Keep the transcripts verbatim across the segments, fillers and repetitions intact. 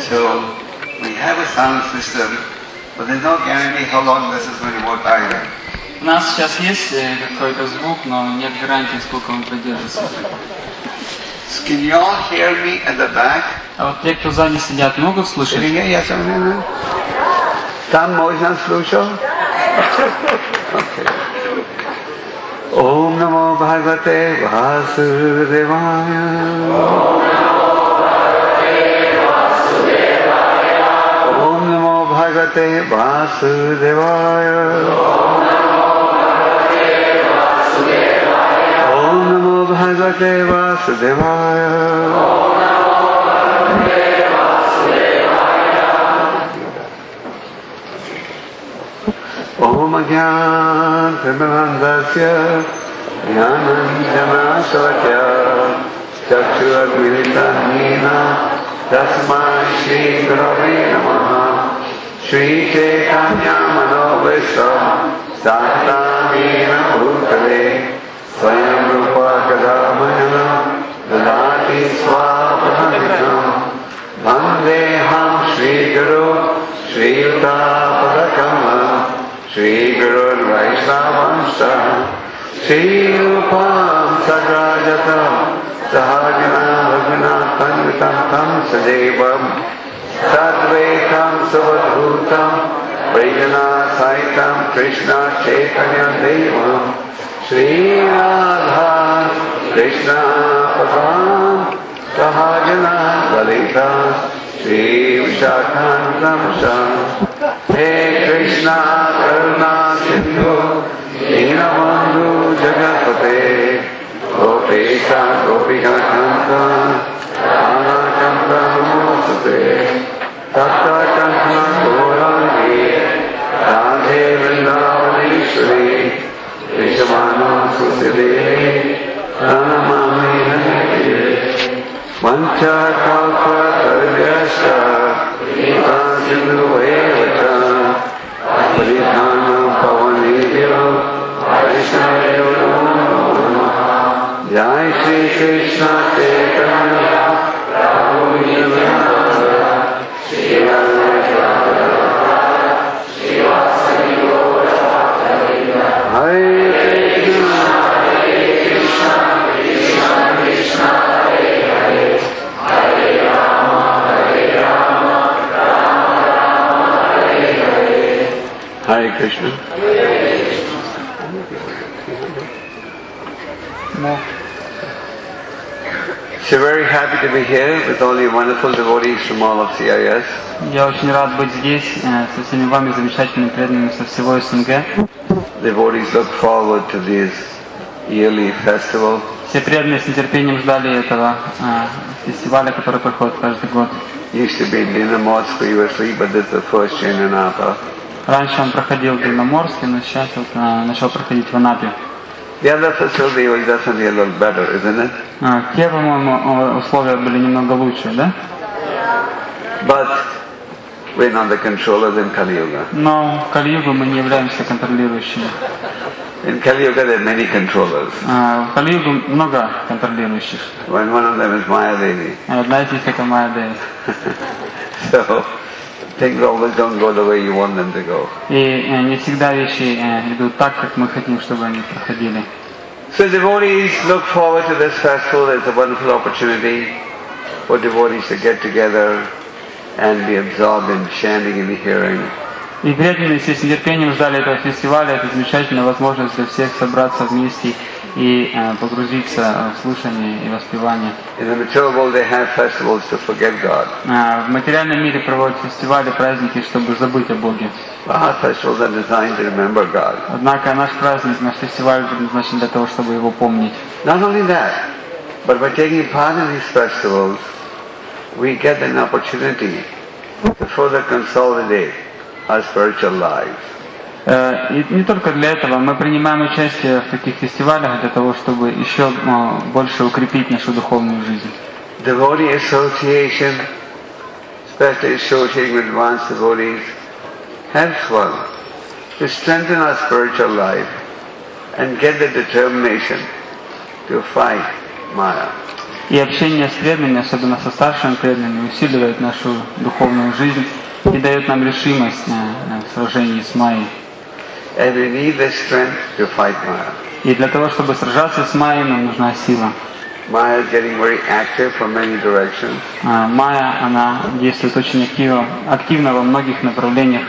So we have a sound system, but there's no guarantee how long this is going to work either. У нас сейчас есть какой-то звук, но нет гарантии, сколько он продержится. Can you all hear me at the back? А вот те, кто сзади сидят, могут слышать? Там можно слушать? Om Namo Bhagavate Vasudevaya. Om Namo Bhagavate Vasudevaya. Om Namo Bhagavate Vasudevaya. Om Agyan Prabhavandasya Jnananjanasvakya Chakshurmilitanina Tasmai Shri Gurave Namaha Shri Chaitanya Manobhistam Satanena Bhutale Swayam Rupa Kadamaya Dadati Swapadhanam Vandeham Shri Guru Shri Yuta Padakalam Shri Guru Vaishnavamsa Shri Rupam Sagrajatam Sahajana Raghunatham Vitam Tam Sajevam Sadvaitam Savadhutam Vajana Saitam Krishna Chaitanya Devam Shri Radha Krishna Padam Sahajana Lalita Shri Vishakhantam Sham Hey Krishna Karuna Sindhu Dinabandhu Jagapate Gopesha Gopika Kanta Ana Kanta Namostate Tata Kanta Gaurangi Radhe Vrindavaneshwari Vishamano Susidevi Pranamami Nandite Mancha Kalpa Sargasha Eva Sindhu Evacha Paritana Pavanidyo Vaishnayo Namaha Jai Shri Krishna Chaitanya Prabhu Nityananda Shri Advaita Shri Vasari Gaura Bhakta Hare Krishna Hare Krishna Krishna Krishna Hare Hare Hare Rama Hare Rama Rama Rama Hare Hare Hare Krishna. No. So very happy to be here with all you wonderful devotees from all of C I S. Я очень рад быть здесь со всеми вами, замечательными преданными со всего СНГ. Devotees look forward to this yearly festival. Все преданные с нетерпением ждали этого э, фестиваля, который проходит каждый год. Used to be in Dinamorsk previously, but this is the first year in Anapa. Раньше он проходил в Длинноморске, но сейчас вот, э, начал проходить в Анапе. The other facility was definitely a little better, isn't it? Э, те, по-моему, условия были немного лучше, да? But we're not the controllers in Kali Yuga. Но в Кали-югу мы не являемся контролирующими. In Kali Yuga there are many controllers. Э, в Кали-югу много контролирующих. When one of them is Maya Devi. Одна из них это Майя Деви. So things always don't go the way you want them to go. И э, не всегда вещи э, идут так, как мы хотим, чтобы они проходили. So devotees look forward to this festival. It's a wonderful opportunity for devotees to get together and be absorbed in chanting and hearing. И преданные все с нетерпением ждали этого фестиваля. Это замечательная возможность для всех собраться вместе и э, погрузиться в слушание и воспевание. In the material world they have festivals to forget God. Э, в материальном мире проводят фестивали, праздники, чтобы забыть о Боге. Our festivals are designed to remember God. Однако наш праздник, наш фестиваль предназначен для того, чтобы его помнить. Not only that, but by taking part in these festivals, we get an opportunity to further consolidate our spiritual lives. И не только для этого, мы принимаем участие в таких фестивалях для того, чтобы еще больше укрепить нашу духовную жизнь. Devotee association, especially associating with advanced devotees, helps one to strengthen our spiritual life and get the determination to fight Maya. И общение с преданными, особенно со старшими преданными, усиливает нашу духовную жизнь и дает нам решимость в сражении с Майей. And we need the strength to fight Maya. И для того, чтобы сражаться с Майей, нам нужна сила. Maya is getting very active from many directions. Майя, она действует очень активно, активно во многих направлениях.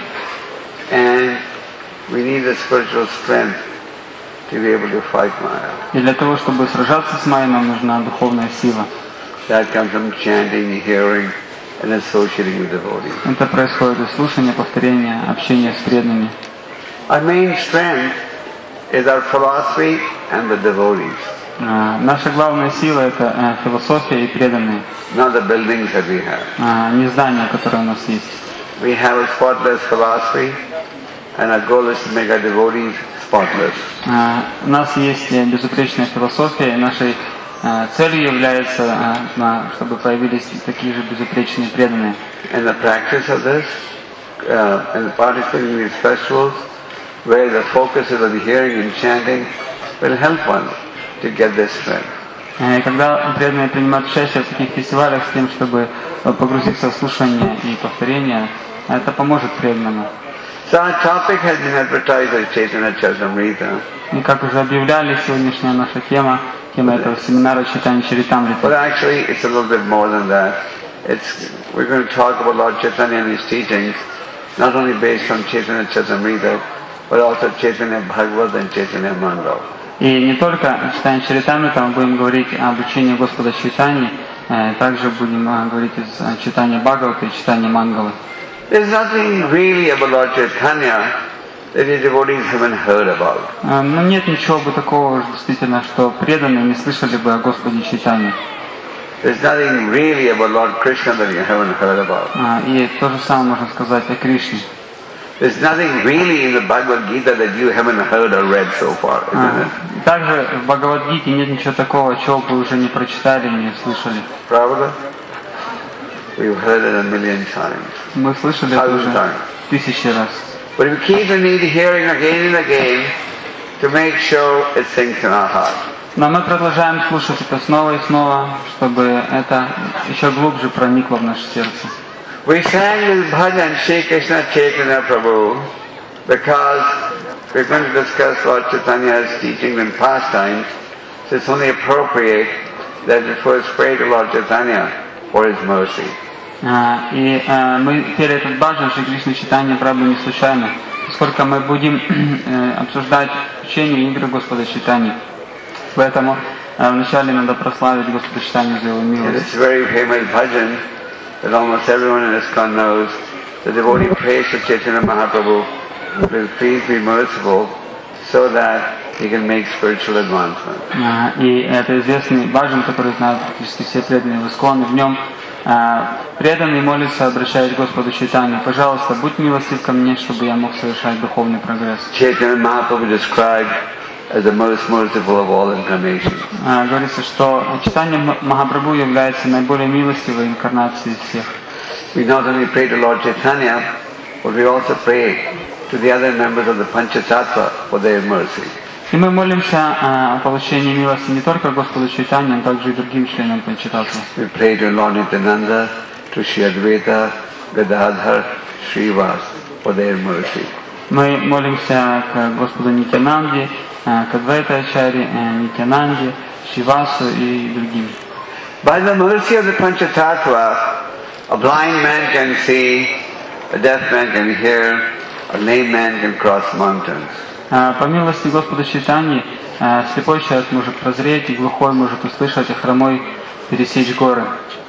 And we need the spiritual strength to be able to fight Maya. И для того, чтобы сражаться с Майей, нам нужна духовная сила. That comes from chanting, hearing, and associating with devotees. Это происходит из слушания, повторения, общения с преданными. Our main strength is our philosophy and the devotees. Наша главная сила – это философия и преданные. Not the buildings that we have. Не здания, которые у нас есть. We have a spotless philosophy, and our goal is to make our devotees spotless. У нас есть безупречная философия, и нашей целью является, чтобы появились такие же безупречные преданные. And the practice of this, uh, and participating in these festivals, where the focus is on the hearing and chanting, will help one to get this strength. И когда преданные принимают участие в таких фестивалях с тем, чтобы погрузиться в слушание и повторение, это поможет преданному. So our topic has been advertised as Chaitanya Charitamrita. И как уже объявляли, сегодняшняя наша тема, тема этого семинара Чайтанья Чаритамрита. But actually it's a little bit more than that. It's, we're going to talk about Lord Chaitanya and his teachings, not only based on Chaitanya Charitamrita, but also Chaitanya Bhagavad and Chaitanya Mangal. И не только Чайтанья Чаритамрита, мы будем говорить об учении Господа Чайтаньи, также будем говорить из Чайтанья Бхагавата и Чайтанья Мангалы. There's nothing really about Lord Chaitanya that the devotees haven't heard about. Но нет ничего бы такого действительно, что преданные не слышали бы о Господе Чайтанье. There's nothing really about Lord Krishna that you haven't heard about. И то же самое можно сказать о Кришне. There's nothing really in the Bhagavad Gita that you haven't heard or read so far, isn't it? Также в Бхагавад-гите нет ничего такого, чего вы уже не прочитали, не слышали. Prabhupada? We've heard it a million times. Мы слышали это уже тысячи раз. But we keep the need hearing again and again to make sure it sinks in our heart. Но мы продолжаем слушать это снова и снова, чтобы это еще глубже проникло в наше сердце. We sang this bhajan Shri Krishna Chaitanya Prabhu because we're going to discuss Lord Chaitanya's teachings and pastimes, so it's only appropriate that we first pray to Lord Chaitanya for his mercy. И мы пели этот баджан Шри Кришна Чайтанья Прабху не случайно, поскольку мы будем обсуждать учение и игры Господа Чайтаньи. Поэтому вначале надо прославить Господа Чайтанью за его милость. It's a very famous bhajan that almost everyone in ISKCON knows. The devotee prays to Chaitanya Mahaprabhu, please be merciful, so that he can make spiritual advancement. И это известный баджан, который знают практически все преданные в ISKCON. В нем преданные молятся, обращаясь к Господу Чайтанью: пожалуйста, будь милостив ко мне, чтобы я мог совершать духовный прогресс. Chaitanya Mahaprabhu described as the most merciful of all incarnations. Говорится, что Чайтанья Махапрабху является наиболее милостивой инкарнацией всех. We not only pray to Lord Chaitanya, but we also pray to the other members of the Panchatattva for their mercy. И мы молимся о получении милости не только Господу Чайтанье, но также и другим членам Панчататтвы. We pray to Lord Nityananda, to Shri Advaita, Gadadhar, Srivas for their mercy. Мы молимся к Господу Нитянанде, к Адвайта-ачарье, Нитянанде, Шривасу и другим. By the mercy of the Panchatattva, a blind man can see, a deaf man can hear, a lame man can cross mountains. По милости Господа Чайтаньи слепой человек может прозреть, и глухой может услышать, а хромой пересечь горы.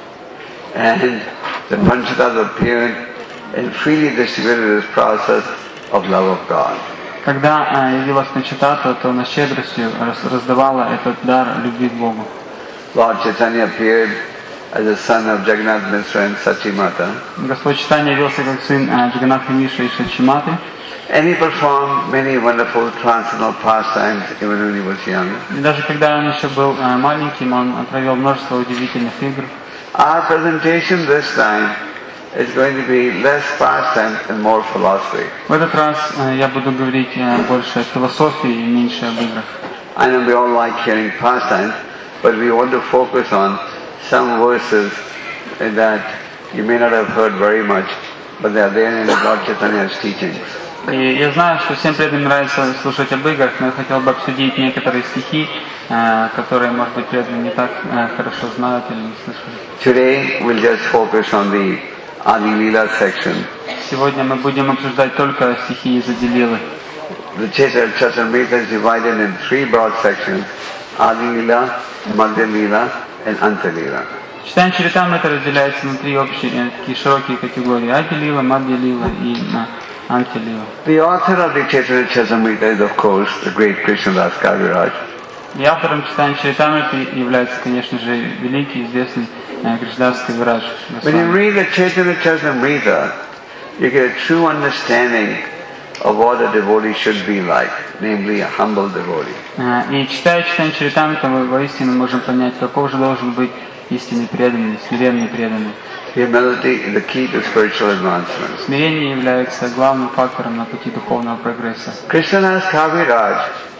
And the Panchatattva appeared and freely distributed this process of love of God. Когда явилась Панчататтва, то она щедростью раздавала этот дар любви к Богу. Lord Chaitanya appeared as the son of Jagannath Mishra and Sachimata. Господь Чайтанья явился как сын Джаганнатха Мишры и Сачиматы. And he performed many wonderful transcendental pastimes even when he was young. И даже когда он еще был маленьким, он провел множество удивительных игр. Our presentation this time is going to be less pastime and more philosophy. В этот раз я буду говорить больше о философии и меньше об играх. I know we all like hearing pastimes, but we want to focus on some verses that you may not have heard very much, but they are there in Lord Chaitanya's teachings. И я знаю, что всем преданным нравится слушать об играх, но я хотел бы обсудить некоторые стихи, которые, может быть, преданные не так хорошо знают или не слышали. Today we'll just focus on the Adi Leela section. Сегодня мы будем обсуждать только стихи из Ади Лилы. The Chaitamrita is divided in three broad sections: Adi Leela, Madhya Leela, and Anta Leela. Читание Чаритамрита разделяется на три общие, такие широкие категории: Ади Лила, Мадья Лила и Анти Лила. The author of the Chaitanya Charitamrita is, of course, the great Krishnadas Kaviraj. И автором читания Чаритамриты является, конечно же, великий, известный Кришнадас Кавирадж. When you read the Chaitanya Charitamrita, you get a true understanding of what a devotee should be like, namely a humble devotee. И читая читание Чаритамриты, мы воистину можем понять, каков же должен быть истинный преданный, смиренный преданный. Humility is the key to spiritual advancement. Смирение является главным фактором на пути духовного прогресса. Krishnadas Kaviraj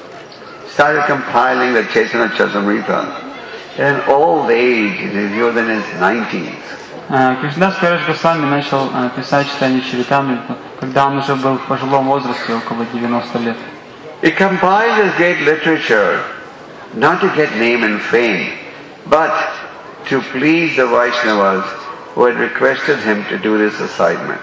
started compiling the Chaitanya Charitamrita in an old age, he was in his nineties. Кришнадас Кавирадж Госвами начал писать читание Чаритамриту, когда он уже был в пожилом возрасте, около девяноста лет. He compiled this great literature not to get name and fame, but to please the Vaishnavas who had requested him to do this assignment.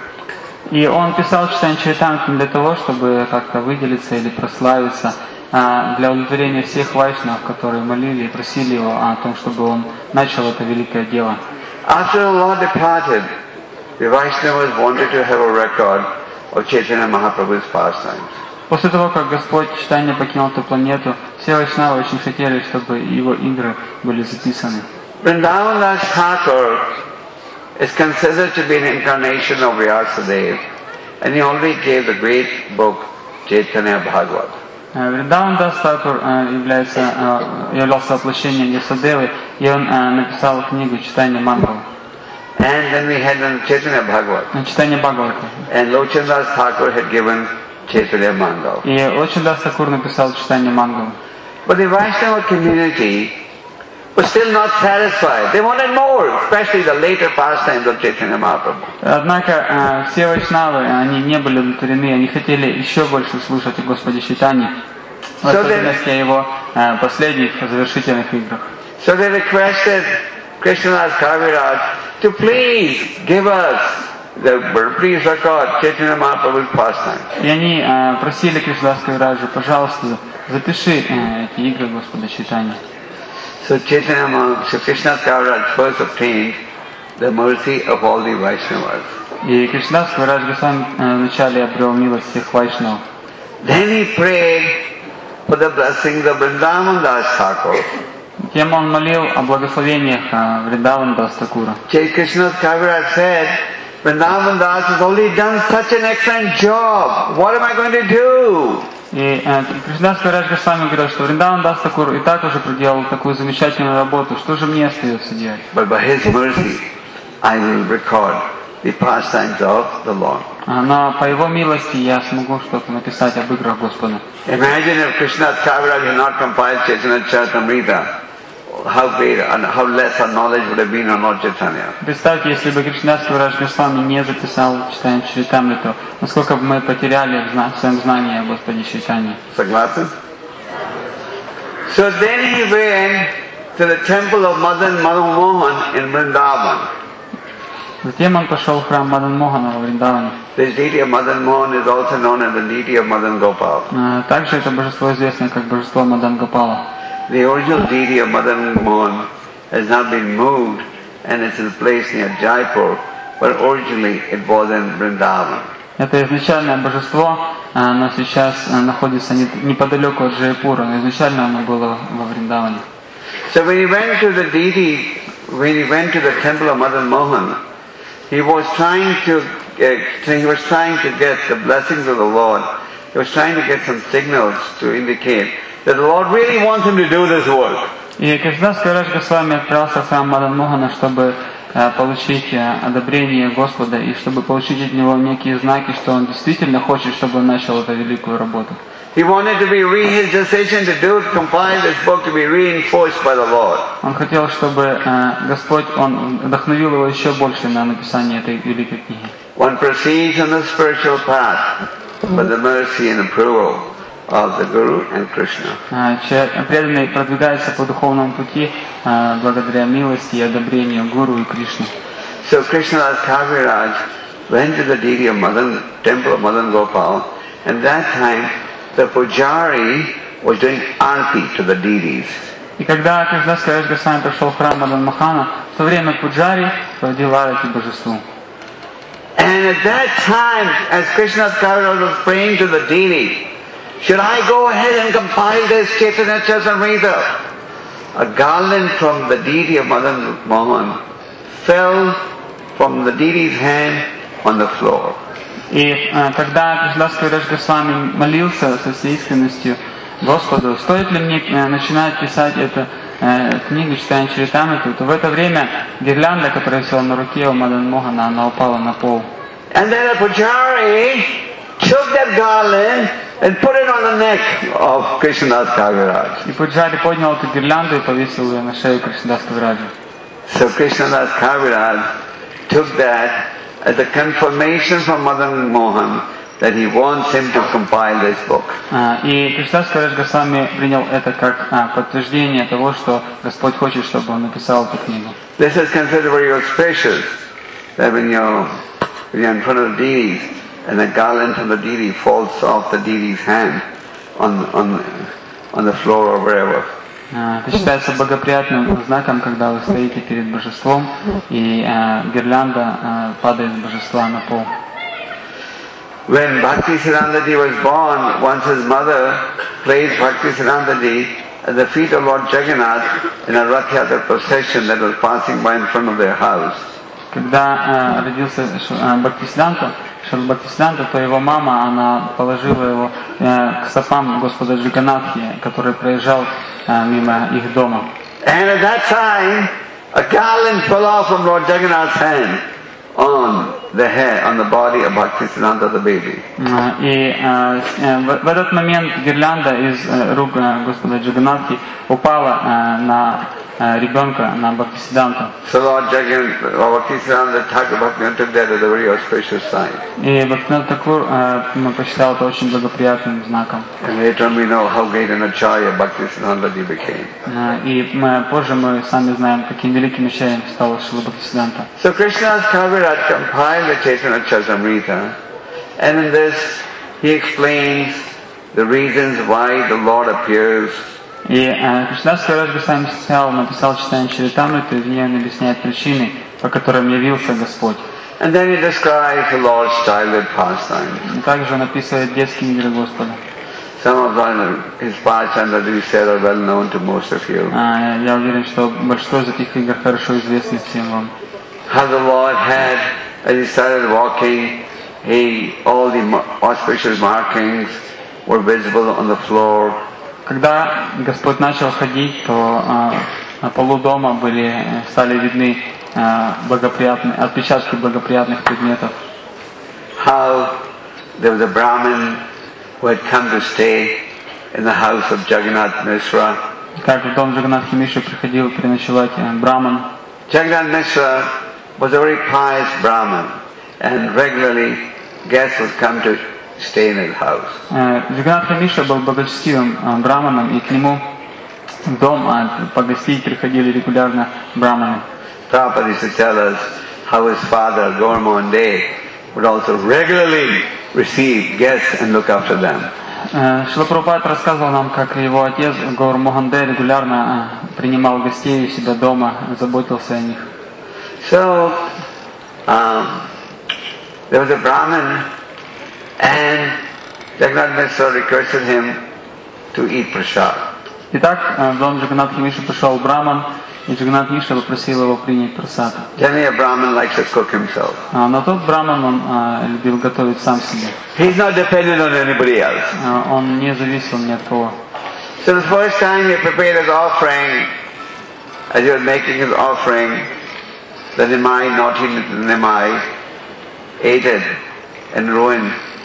И он писал читание Чаритамриту не для того, чтобы как-то выделиться или прославиться, а для удовлетворения всех вайшнавов, которые молили и просили его о том, чтобы он начал это великое дело. After the Lord departed, the Vaishnavas wanted to have a record of Chaitanya Mahaprabhu's pastimes. После того, как Господь Чайтанья покинул эту планету, все вайшнавы очень хотели, чтобы его игры были записаны. Vrindavan Das Thakur is considered to be an incarnation of Vyasadeva, and he already gave the great book Chaitanya Bhagavad. Вриндаван Дас Такур является, являлся воплощением Ясадевы, и он написал книгу Читания Мангала. And then we had the Chaitanya Bhagavad. Читание Бхагавата. And Lochan Das Thakur had given Chaitanya Mangala. И Лочин Дас Такур написал Читание Мангала. But the Vaishnava community was still not satisfied. They wanted more, especially the later pastimes of Chaitanya Mahaprabhu. Однако все вайшнавы, они не были удовлетворены, они хотели еще больше слушать о Господе Чайтанье, в особенности о его последних завершительных играх. So they requested Krishnadas Kaviraj to please give us the please record Chaitanya Mahaprabhu's pastimes. И они просили Кришнадас Кавираджа, пожалуйста, запиши эти игры Господа Чайтаньи. So Chaitanya Mahaprabhu, so Krishnadas Kaviraj first obtained the mercy of all the Vaishnavas. И Кришнадас Кавирадж Госвами вначале обрел милость всех вайшнавов. Then he prayed for the blessings of Vrindavan Das Thakur. Тем он молил о благословениях Вриндавана Дас Такура. Krishnadas Kaviraj said, Vrindavan Das has already done such an excellent job. What am I going to do? И Кришнадас Кавирадж Госвами говорил, что Вриндаван Дас Такур и так уже проделал такую замечательную работу, что же мне остается делать? But by his mercy, I will record the pastimes of the Lord. Но по его милости я смогу что-то написать об играх Господа. Imagine if Krishnadas Kaviraj had not compiled Chaitanya Charitamrita, how great and how less our knowledge would have been on Lord Chaitanya. Представьте, если бы Кришнадас Кавирадж Госвами не записал читание Чаритамриту, насколько бы мы потеряли в своем знании о Господе Чайтанье. Согласен? So then he went to the temple of Madan Mohan in Vrindavan. Затем он пошел в храм Мадан Мохана во Вриндаване. This deity of Madan Mohan is also known as the deity of Madan Gopal. Также это божество известно как божество Мадан Гопала. The original deity of Madan Mohan has now been moved and it's in place near Jaipur, but originally it was in Vrindavan. Это изначальное божество, но сейчас находится неподалеку от Джайпура, но изначально оно было во Вриндаване. So when he went to the deity, when he went to the temple of Madan Mohan, he was trying to uh, he was trying to get the blessings of the Lord. He was trying to get some signals to indicate that the Lord really wants him to do this work. И Кришнадас Кавирадж Госвами отправился в храм Мадан Мохана, чтобы получить одобрение Господа и чтобы получить от него некие знаки, что он действительно хочет, чтобы он начал эту великую работу. He wanted to be re his decision to do compile this book to be reinforced by the Lord. Он хотел, чтобы э, Господь, Он вдохновил его еще больше на написание этой великой книги. One proceeds on the spiritual path by the mercy and approval of the Guru and Krishna. Э, преданный продвигается по духовному пути э, благодаря милости и одобрению Гуру и Кришны. So Krishnadas Kaviraj went to the deity of Madan, temple of Madan Gopal, and that time the pujari was doing arti to the deities. И когда Кришнадас Кавирaj Госвами пришел в храм Мадан Мохана, в то время пуджари проводил арати божеству. And at that time, as Krishnadas Kaviraj was praying to the deity, should I go ahead and compile this Chaitanya Charitamrita? A garland from the deity of Madan Mohan fell from the deity's hand on the floor. И э, когда Кришнадас Кавирaj Госвами молился со всей искренностью Господу, стоит ли мне э, начинать писать эту э, книгу Читания Чаритамриту, то в это время гирлянда, которая висела на руке у Мадан Мохана, она упала на пол. And then a pujari took that garland and put it on the neck of Krishnadas Kaviraj. И пуджари поднял эту гирлянду и повесил ее на шею Кришнадас Кавираджа. So Krishnadas Kaviraj took that as a confirmation from Madan Mohan that he wants him to compile this book. И Кришнадас Кавираж Госвами принял это как подтверждение того, что Господь хочет, чтобы он написал эту книгу. This is considered very auspicious, that when you're, when you're in front of deities and the garland from the deity falls off the deity's hand on, on, on the floor or wherever. Это считается благоприятным знаком, когда вы стоите перед божеством и э, гирлянда э, падает с божества на пол. When Bhaktisiddhanta Ji was born, once his mother placed Bhaktisiddhanta Ji at the feet of Lord Jagannath in a Rath Yatra procession that was passing by in front of their house. Когда э, родился э, Бхактисиддханта, Шрила Бхактисиддханта, то его мама, она положила его э, к стопам Господа Джаганнатхи, который проезжал э, мимо их дома. And at that time, a garland fell off from Lord Jagannath's hand on the hair, on the body of Bhaktisiddhanta the baby. И э, в, в этот момент гирлянда из э, рук э, Господа Джаганнатхи упала э, на э, ребенка, на Бхактисиддханту. So Lord Jagannath, Bhaktisiddhanta Thakur Bhaktivinoda took that as a very auspicious sign. И Бхактивинода Тхакур э, посчитал это очень благоприятным знаком. And later on we know how great an acharya Bhaktisiddhanta Ji became. Э, и мы, позже мы сами знаем, каким великим ачарьем стал Шрила Бхактисиддханта. So Krishnadas Kaviraj compiled the Chaitanya Charitamrita, and in this he explains the reasons why the Lord appears. И Кришнадас Кавираж Госвами написал Читание Чаритамриту, и в ней он объясняет причины, по которым явился Господь. And then he describes the Lord's childhood pastimes. И также он описывает детские игры Господа. Some of them, his pastimes, as we said, are well known to most of you. А, я уверен, что большинство из этих игр хорошо известны всем вам. How the Lord had, as he started walking, he, all the auspicious markings were visible on the floor. Когда Господь начал ходить, то э, на полу дома были, стали видны э, благоприятные, отпечатки благоприятных предметов. How there was a Brahmin who had come to stay in the house of Jagannath Mishra. Как в дом Джаганнатхи Мишры приходил переночевать э, Браман. Jagannath Mishra was a very pious Brahmin, and regularly guests would come to stay in his house. Джаганнатха Мишра был благочестивым браманом, и к нему в дом погостить приходили регулярно браманы. Prabhupada used to tell us how his father, Gaur Mohan De, would also regularly receive guests and look after them. Шрила Прабхупад рассказывал нам, как его отец Гаур Мохан Де регулярно принимал гостей у себя дома, заботился о них. So, um, there was a Brahmin, and Jagannath Mishra requested him to eat prasad. Итак, в дом Джаганнатхи Мишры пришел браман, и Джаганнат Мишра попросил его принять прасад. Generally, a Brahmin likes to cook himself. Но тот браман, он любил готовить сам себе. He's not dependent on anybody else. Он не зависел ни от кого. So the first time he prepared his offering, as he was making his offering, the Nimai, naughty Nimai, ate it and ruined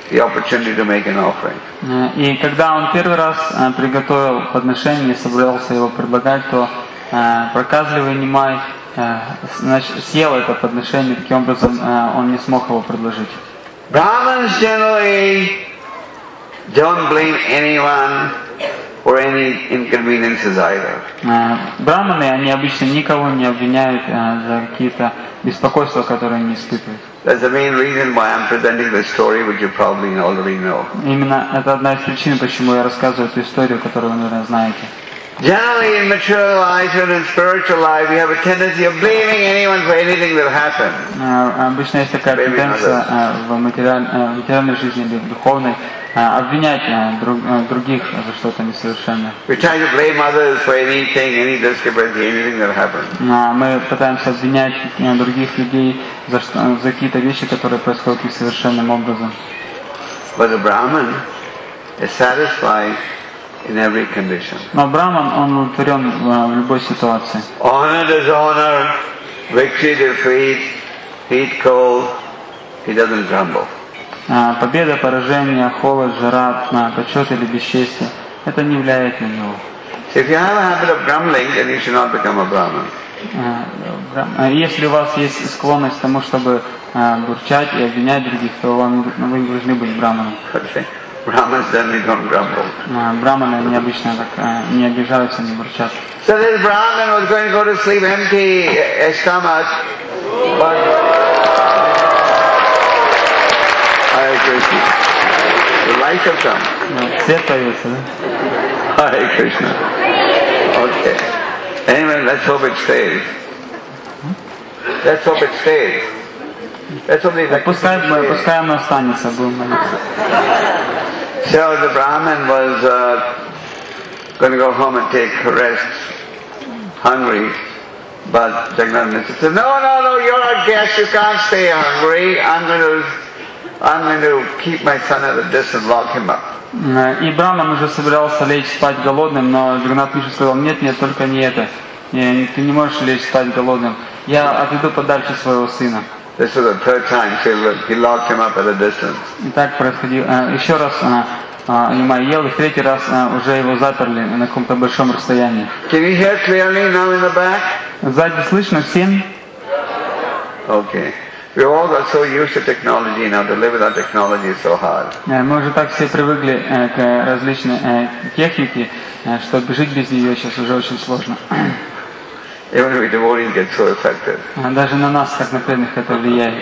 the opportunity to make an offering. И когда он первый раз приготовил подношение и собрался его предлагать, то проказливый Нимай съел это подношение, таким образом он не смог его предложить. Brahmins generally don't blame anyone for any inconveniences either. Браманы, они обычно никого не обвиняют за какие-то беспокойства, которые они испытывают. That's the main reason why I'm presenting the story, which you probably already know. Именно это одна из причин, почему я рассказываю эту историю, которую вы, наверное, знаете. Generally, in material life and in spiritual life, we have a tendency of blaming anyone for anything that happened. Обычно есть такая тенденция в материальной жизни или в духовной обвинять других за что-то несовершенное. We try to blame others for anything, any discrepancy, anything that happened. Мы пытаемся обвинять других людей за, за какие-то вещи, которые происходят несовершенным образом. But the Brahman is satisfied in every condition. Но Браман, он удовлетворен в любой ситуации. Honor, dishonor, victory, defeat, heat, cold, he doesn't grumble. Победа, поражение, холод, жара, почет или бесчестие, это не влияет на него. So if you have a habit of grumbling, then you should not become a Brahman. Если у вас есть склонность к тому, чтобы бурчать и обвинять других, то вам, вы не должны быть браманом. Okay. Brahmins generally don't grumble. Браманы необычно так не обижаются, не бурчат. So this Brahman was going to go to sleep empty stomach, but Hare Krishna. The light has come. Свет появился, да? Hare Krishna. Okay. Anyway, let's hope it stays. Let's hope it stays. Let's hope it Пускай, пускай оно останется, будем молиться. So the Brahmin was uh, going to go home and take rest, hungry, but Jagannath said, "No, no, no, you're a guest. You can't stay hungry. I'm going to, I'm going to keep my son at a distance, lock him up." И Браман уже собирался лечь спать голодным, но Джаганнат Миша сказал: "Нет, нет, только не это. Ты не можешь лечь спать голодным. Я отведу подальше своего сына." This was the third time, so he locked him up at a distance. И так происходило. Еще раз Нимай ел, и в третий раз уже его заперли на каком-то большом расстоянии. Can you hear clearly now in the back? Сзади слышно всем? Okay. We all got so used to technology now. To live without technology is so hard. Мы уже так все привыкли к различной технике, что жить без нее сейчас уже очень сложно. Even we devotees get so affected. Даже на нас, как на преданных, это влияет.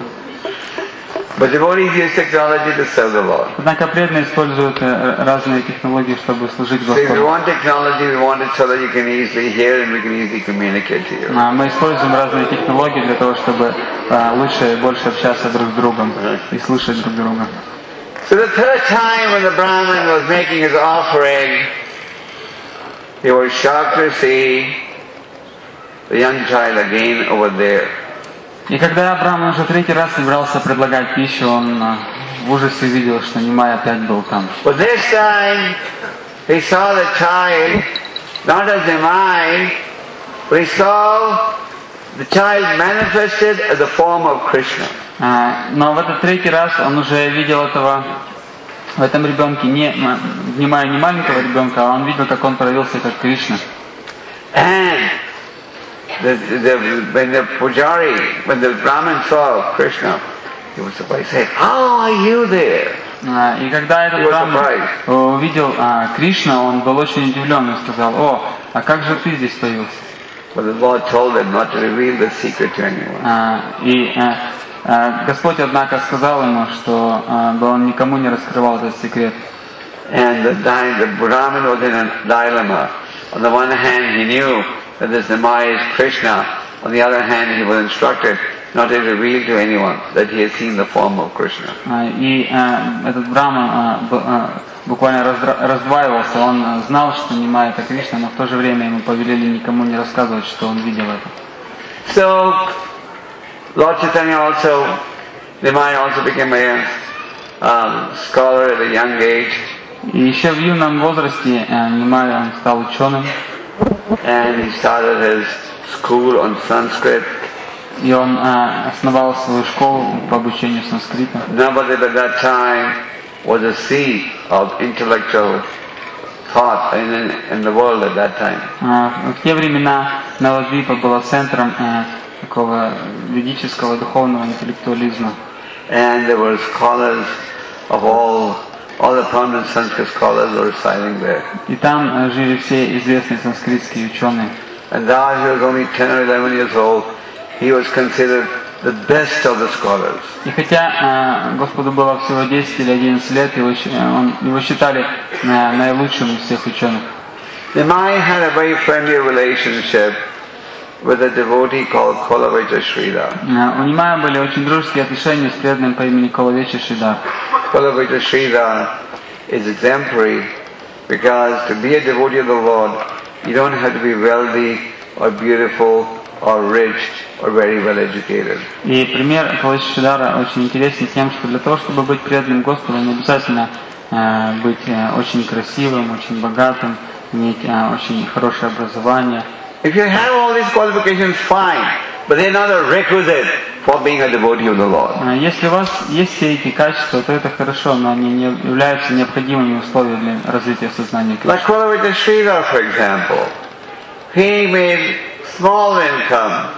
But devotees use technology to serve the Lord. Однако преданные используют разные технологии, чтобы служить So if you Господу. want technology, we want it so that you can easily hear and we can easily communicate to you. Мы используем разные технологии для того, чтобы лучше и больше общаться друг с другом и слушать друг друга. So the third time when the Brahmin was making his offering, he was shocked to see the young child again over there. И когда Браман уже третий раз собирался предлагать пищу, он в ужасе видел, что Нимай опять был там. But this time he saw the child not as Nimai, but he saw the child manifested as the form of Krishna. Но в этот третий раз он уже видел этого, в этом ребенке, не Нимая не маленького ребенка, а он видел, как он проявился как Кришна. And The, the, when the Pujari, when the Brahmin saw Krishna, he was surprised. He said, "How are you there?" И когда этот Браман увидел Кришна, он был очень удивлен и сказал: "О, а как же ты здесь появился?" But the Lord told them not to reveal the secret to anyone. И Господь, однако, сказал ему, что он никому не раскрывал этот секрет. And the, the Brahmin was in a dilemma. On the one hand, he knew that this Nimai is Krishna. On the other hand, he was instructed not to reveal to anyone that he has seen the form of Krishna. И этот Браман буквально раздваивался. Он знал, что Нимай это Кришна, но в то же время ему повелели никому не рассказывать, что он видел это. So, Lord Chaitanya also, Nimai also became a um, scholar at a young age. И еще в юном возрасте Нимай он стал ученым. And he started his school on Sanskrit. И он э, основал свою школу по обучению санскрита. Navadvip at that time was a seat of intellectual thought in, in the world at that time. Э, в те времена Навадвипа была центром э, такого ведического духовного интеллектуализма. And there were scholars of all, all the prominent Sanskrit scholars were residing there. И там э, жили все известные санскритские ученые. And though he was only ten or eleven years old, he was considered the best of the scholars. И хотя э, Господу было всего десять или одиннадцать лет, его, он, его считали э, наилучшим из всех ученых. Nimai had a very friendly relationship with a devotee called Kolaveta Sridhar. Э, у Нимая были очень дружеские отношения с преданным по имени Колавеча Шридар. Kolaveta Sridhar is exemplary because to be a devotee of the Lord, you don't have to be wealthy or beautiful or rich or very well educated. И пример Колавеча Шридара очень интересен тем, что для того, чтобы быть преданным Господу, не обязательно э, быть э, очень красивым, очень богатым, иметь э, очень хорошее образование. If you have all these qualifications, fine, but they're not a requisite for being a devotee of the Lord. Э, Если у вас есть все эти качества, то это хорошо, но они не являются необходимыми условиями для развития сознания Кришны. Like Kolaveta Sridhar, for example, he made small income,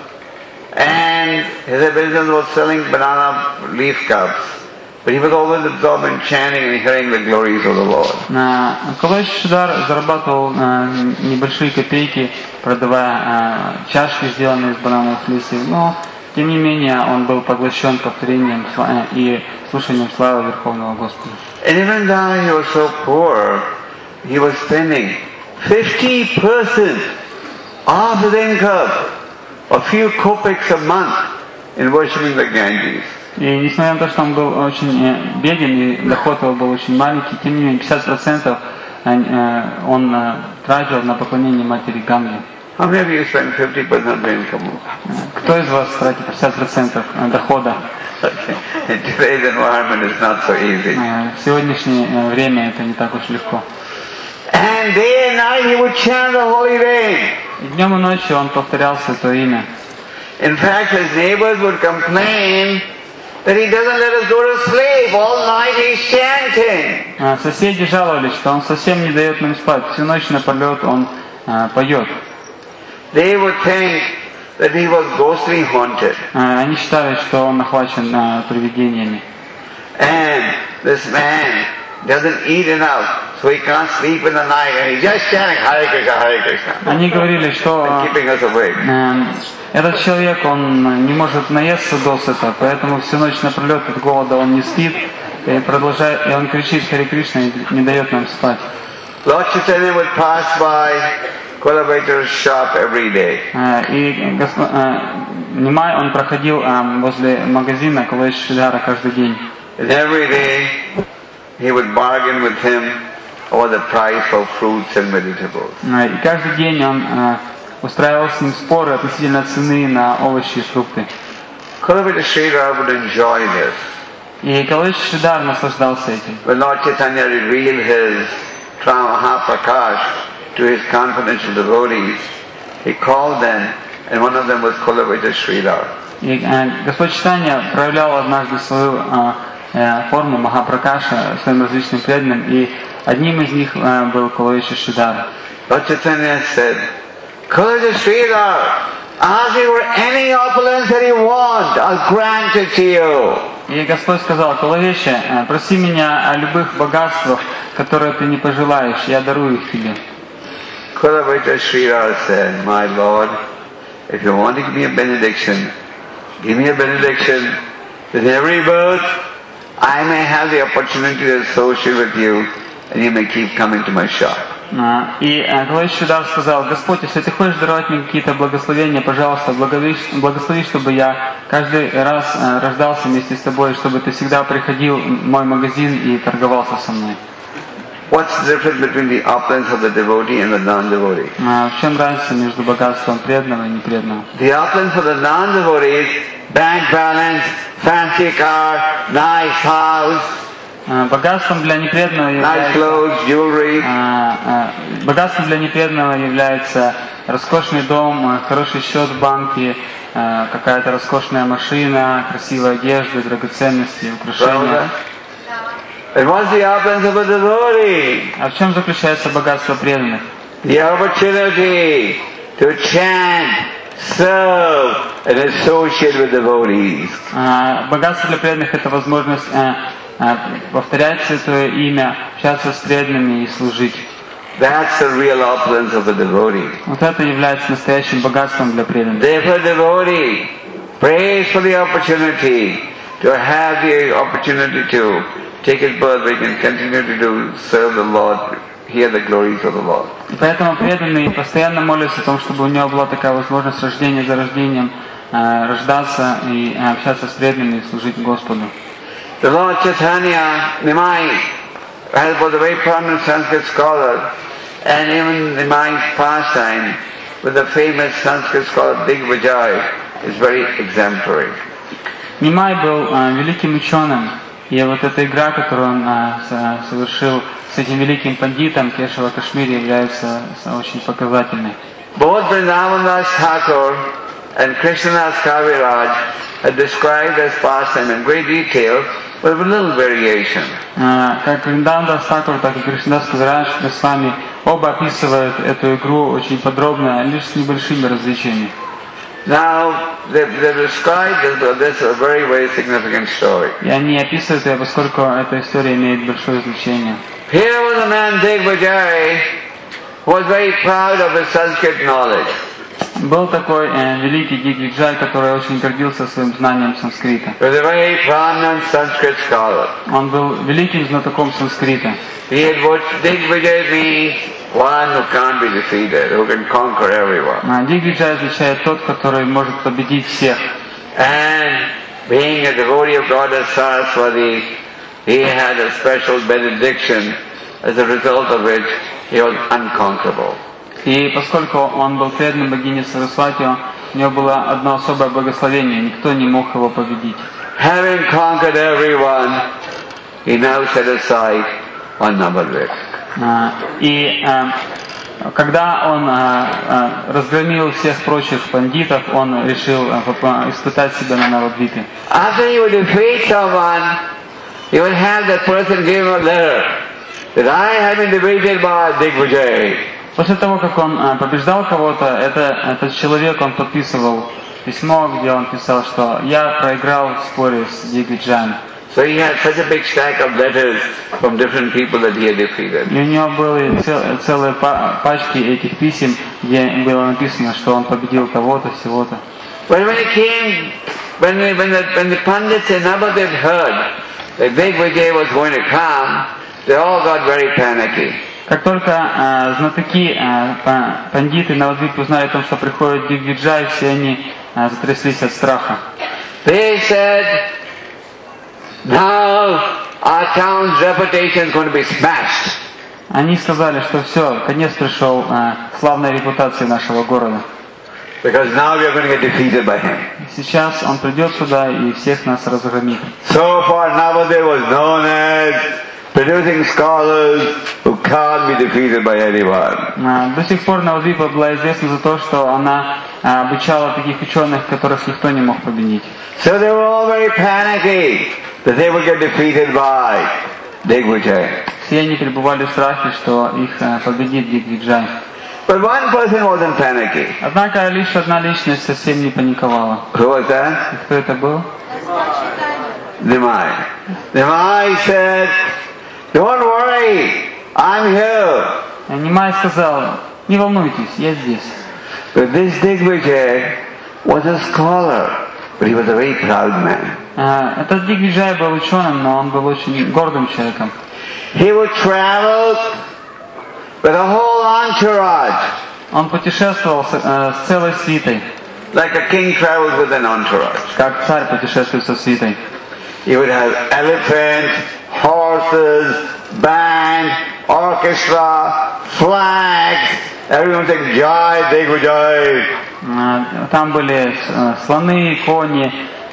and his business was selling banana leaf cups. But he was always absorbed in chanting and hearing the glories of the Lord. Колавеча Шридар зарабатывал э, небольшие копейки, продавая э, чашки, сделанные из банановых листьев, но тем не менее он был поглощен повторением э, и слушанием славы Верховного Господа. And even though he was so poor, he was spending fifty percent of his income, a few kopecks a month, in worshipping the Ganges. И несмотря на то, что он был очень э, беден и доход его был очень маленький, тем не менее пятьдесят процентов э, он э, тратил на поклонение матери Ганги. How many of you spend fifty percent of your income? Кто из вас тратит пятьдесят процентов дохода? Okay. In today's environment, it's not so easy. Э, В сегодняшнее э, время это не так уж легко. And day and night he would chant the holy name. И днем и ночью он повторял святое имя. In fact, his neighbors would complain that he doesn't let us go to sleep. All night he's chanting. Э, Соседи жаловались, что он совсем не дает нам спать. Всю ночь напролет он э, поет. They would think that he was ghostly haunted. Э, Они считали, что он охвачен э, привидениями. And this man doesn't eat enough, so he can't sleep in the night, and he's just chanting Hare Krishna, Hare Krishna, Они говорили, что and keeping us awake. э, этот человек, он не может наесться досыта, поэтому всю ночь напролет от голода он не спит, и, продолжает, и он кричит Харе Кришна и не дает нам спать. Lord Chaitanya would pass by Kolaveta's shop every day. Э, И Госп- э, Нимай, он проходил э, возле магазина Колавеча Шридара каждый день. And every day he would bargain with him over the price of fruits and vegetables. Э, И каждый день он э, устраивал с ним споры относительно цены на овощи и фрукты. Kolaveta Sridhar would enjoy this. И Колавеча Шридар наслаждался этим. When Lord Chaitanya revealed his Mahaprakash to his confidential devotees, he called them, and one of them was Kolaveta Sridhar. И э, Господь Чайтанья проявлял однажды свою э, э, форму Махапракаша своим различным преданным, и одним из них э, был Колавеча Шридар. Lord Chaitanya said, Kolaveta Sridhar, ask me for any opulence that you want, I'll grant it to you. И Господь сказал: Колавеча, э, проси меня о любых богатствах, которые ты не пожелаешь, я дарую их тебе. Kolaveta Sridhar said, My Lord, if you want to give me a benediction, give me a benediction that every birth I may have the opportunity to associate with you and you may keep coming to my shop. Э, И э, Колавеча Шридар сказал: Господь, если ты хочешь даровать мне какие-то благословения, пожалуйста, благослови, благослови, чтобы я каждый раз э, рождался вместе с тобой, чтобы ты всегда приходил в мой магазин и торговался со мной. What's the difference between the opulence of the devotee and the non-devotee? Э, В чем разница между богатством преданного и непреданного? The opulence of the non-devotee is bank balance, fancy car, nice house, Богатством для непреданного nice является, clothes, jewelry. богатством для непреданного является роскошный дом, хороший счет в банке, какая-то роскошная машина, красивая одежда, драгоценности, украшения. And what's the opulence of a devotee? А в чем заключается богатство преданных? The opportunity to chant, serve, and associate with devotees. Богатство для преданных — это возможность повторять святое имя, общаться с преданными и служить. That's the real opulence of a devotee. Вот это является настоящим богатством для преданных. Therefore, devotee prays for the opportunity to have the opportunity to take his birth, we can continue to do serve the Lord, hear the glories of the Lord. И поэтому преданные постоянно молятся о том, чтобы у него была такая возможность рождения за рождением, рождаться и общаться с преданными и служить Господу. The Lord Chaitanya Nimai was a very prominent Sanskrit scholar, and even Nimai's pastime with the famous Sanskrit scholar Digvijay is very exemplary. Нимай был великим ученым, и вот эта игра, которую он совершил с этим великим пандитом Кешава Кашмири, является очень показательной. Both Vrindavan Das Thakur and Krishnadas Kaviraj had described this pastime in great detail, but with a little variation. Как Вриндаван Дас Тхакур, так и Кришнадас Кавирадж Госвами оба описывают эту игру очень подробно, лишь с небольшими различиями. Now, they, they described this, this a very, very significant story. И они описывают ее, поскольку эта история имеет большое значение. Here was a man, Digvijay, who was very proud of his Sanskrit knowledge. Был такой э, великий Дигвиджай, который очень гордился своим знанием санскрита. He was a very prominent Sanskrit scholar. Он был великим знатоком санскрита. He had watched Digvijay means one who can't be defeated, who can conquer everyone. А Дигвиджай означает тот, который может победить всех. And being a devotee of Goddess Saraswati, he had a special benediction, as a result of which he was unconquerable. И поскольку он был преданным богине Сарасвати, у него было одно особое благословение, никто не мог его победить. Having conquered everyone, he now set aside one Navadvip. И когда он разгромил всех прочих бандитов, он решил испытать себя на Навадвипе. After he would defeat someone, he would have that person give him a letter that I have been defeated by Digvijay. После того, как он побеждал кого-то, это, этот человек, он подписывал письмо, где он писал, что я проиграл в споре с Дигвиджаем. So he had such a big stack of letters from different people that he had defeated. И у него были цел, целые пачки этих писем, где было написано, что он победил того-то, всего-то. But when it came, when, we, when, the, when the Pandits in Navadvip heard that Digvijay was going to come, they all got very panicky. Как только э, знатоки, э, пандиты Навадвипе узнали о том, что приходит Дигвиджай, все они э, затряслись от страха. They said, now our town's reputation is going to be smashed. Они сказали, что все, конец пришел э, славной репутации нашего города. Because now we are going to get defeated by him. Сейчас он придет сюда и всех нас разгромит. So far Navadvip was known as producing scholars who can't be defeated by anyone. До сих пор Навадвипа была известна за то, что она обучала таких ученых, которых никто не мог победить. So they were all very panicky that they would get defeated by Digvijay. Все они пребывали в страхе, что их победит Дигвиджай. But one person wasn't panicky. Однако лишь одна личность совсем не паниковала. Who was that? И кто это был? Nimai. Nimai said, don't worry, I'm here. Нимай сказал, не волнуйтесь, я здесь. But this Digvijay was a scholar, but he was a very proud man. Этот Дигвиджай был ученым, но он был очень гордым человеком. He would travel with a whole entourage. Он путешествовал с, э, с целой свитой. Like a king travels with an entourage. Как царь путешествует со свитой. He would have elephants, horses, band, orchestra, flags. Everyone saying Jai Digvijay. Там были слоны, кони,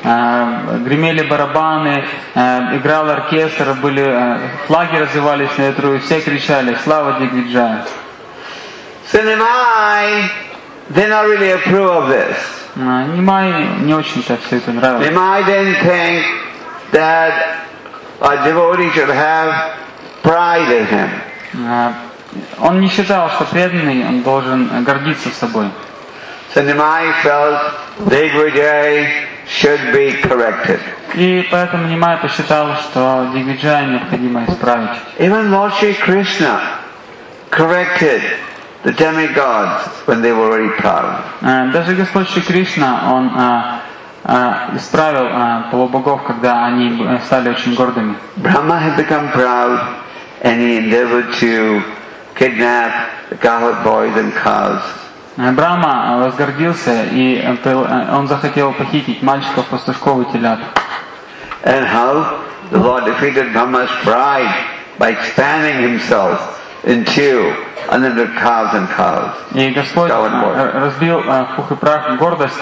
гремели барабаны, играл оркестр, были флаги развивались на ветру, и все кричали «Слава Дигвиджаю». So Nimai did not really approve of this. Нимай не очень-то все это нравилось. Nimai didn't think that a devotee should have pride in him. Он не считал, что преданный, он должен гордиться собой. So Nimai felt Digvijay should be corrected. И поэтому Нимай посчитал, что Дигвиджая необходимо исправить. Even Lord Shri Krishna corrected the demigods when they were very proud. Даже Господь Шри Кришна, он исправил полубогов, когда они стали очень гордыми. Brahma had become proud and he endeavored to kidnap the cowherd boys and cows. Брахма возгордился, и он захотел похитить мальчиков-пастушков и телят. And how the Lord defeated Brahma's pride by expanding himself into unlimited cows and cows. И Господь разбил в пух и прах гордость,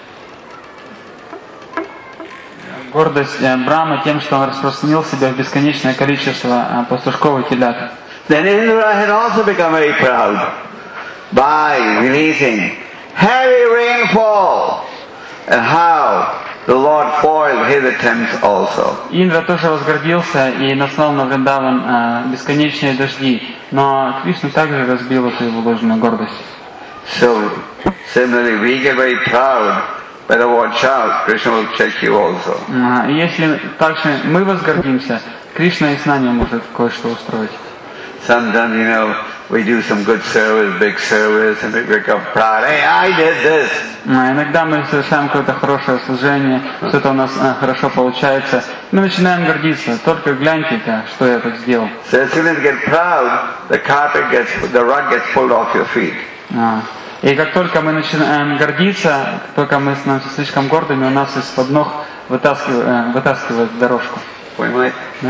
гордость Брахмы тем, что он распространил себя в бесконечное количество пастушков и телят. Then Indra had also become very proud by releasing heavy rainfall, and how the Lord foiled his attempts also. Индра тоже возгордился и наслал на Вриндаван бесконечные дожди, но Кришна также разбил эту его ложную гордость. So similarly, we get very proud, better watch out. Krishna will check you also. Если также мы возгордимся, Кришна и с нами может кое-что устроить. Sometimes, you know, we do some good service, big service, and we become proud. Hey, I did this. Иногда мы совершаем какое-то хорошее служение, что-то у нас хорошо получается. Мы начинаем гордиться. Только гляньте-ка, что я тут сделал. So as soon as you get proud, the carpet gets, the rug gets pulled off your feet. И как только мы начинаем гордиться, как только мы становимся слишком гордыми, у нас из-под ног вытаскивают, вытаскивают дорожку. Понимаете? Да?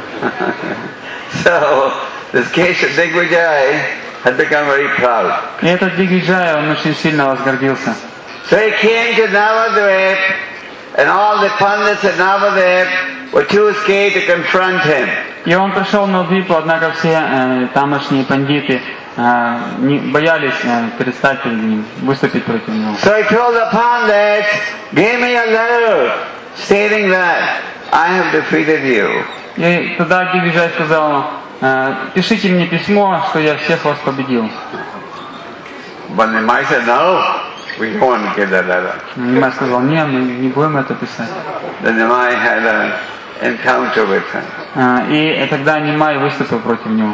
So this Kesha Digvijay had become very proud. И этот Дигвиджай, он очень сильно возгордился. So he came to Navadvip, and all the pandits at Navadvip were too scared to confront him. И он пришел на Удвипу, однако все э, тамошние пандиты э, не, боялись э, предстать перед ним, выступить против него. So he told the pandits, give me a letter stating that I have defeated you. И тогда Дигвиджай сказал, э, пишите мне письмо, что я всех вас победил. But Nimai said, no, we don't want to give that letter. Нимай сказал, не, мы не будем это писать. Then Nimai had an encounter with him. Uh, и тогда Нимай выступил против него.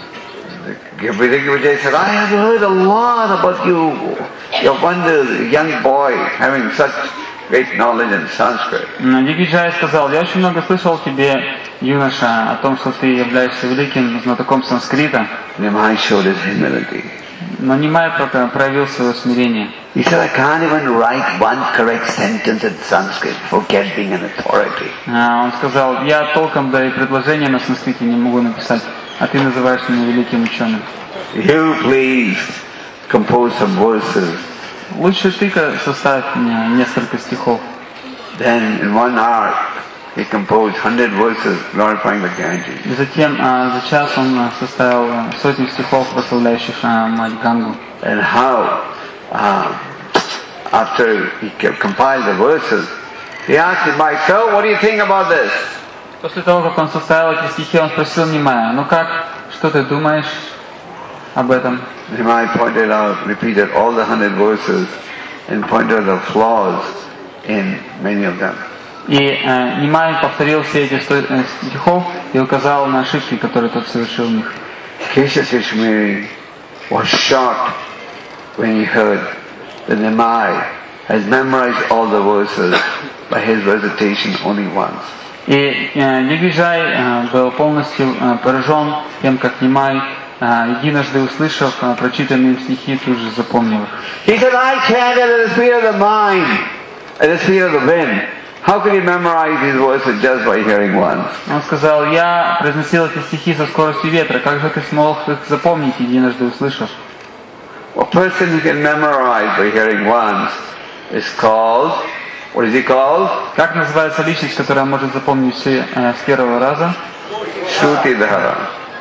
Digvijay said, I have heard a lot about you. Your wonder, young boy, having such great knowledge in Sanskrit. Дигвиджай сказал, я очень много слышал о тебе, юноша, о том, что ты являешься великим знатоком санскрита. Nimai showed his humility. Но Нимай проявил свое смирение. He said, I can't even write one correct sentence in Sanskrit, forget being an authority. Uh, он сказал, я толком да и предложения на санскрите не могу написать, а ты называешь меня великим ученым. You please compose some verses. Лучше ты-ка составь мне несколько стихов. Then in one hour he composed hundred verses glorifying the Ganges. И затем uh, за час он uh, составил uh, сотни стихов, прославляющих uh, мать Гангу. And how, uh, after he compiled the verses, he asked Nimai, so what do you think about this? После того, как он составил эти стихи, он спросил Нимая, ну как, что ты думаешь об этом? Nimai pointed out, repeated all the hundred verses and pointed out the flaws in many of them. И э, Нимай повторил все эти сто э, стихов и указал на ошибки, которые тот совершил в них. Kesha Kashmiri was shocked when he heard that Nimai has memorized all the verses by his recitation only once. И э, Дигвиджай э, был полностью э, поражен тем, как Нимай, э, единожды услышав э, прочитанные стихи, тут же запомнил их. He said, I chanted at the speed of the mind, at the speed of the wind. How could he memorize these verses just by hearing once? Он сказал, я произносил эти стихи со скоростью ветра, как же ты смог их запомнить, единожды услышав? A person who can memorize by hearing once is called What is he called? Как называется личность, которая может запомнить все э, с первого раза? Shrutidhara.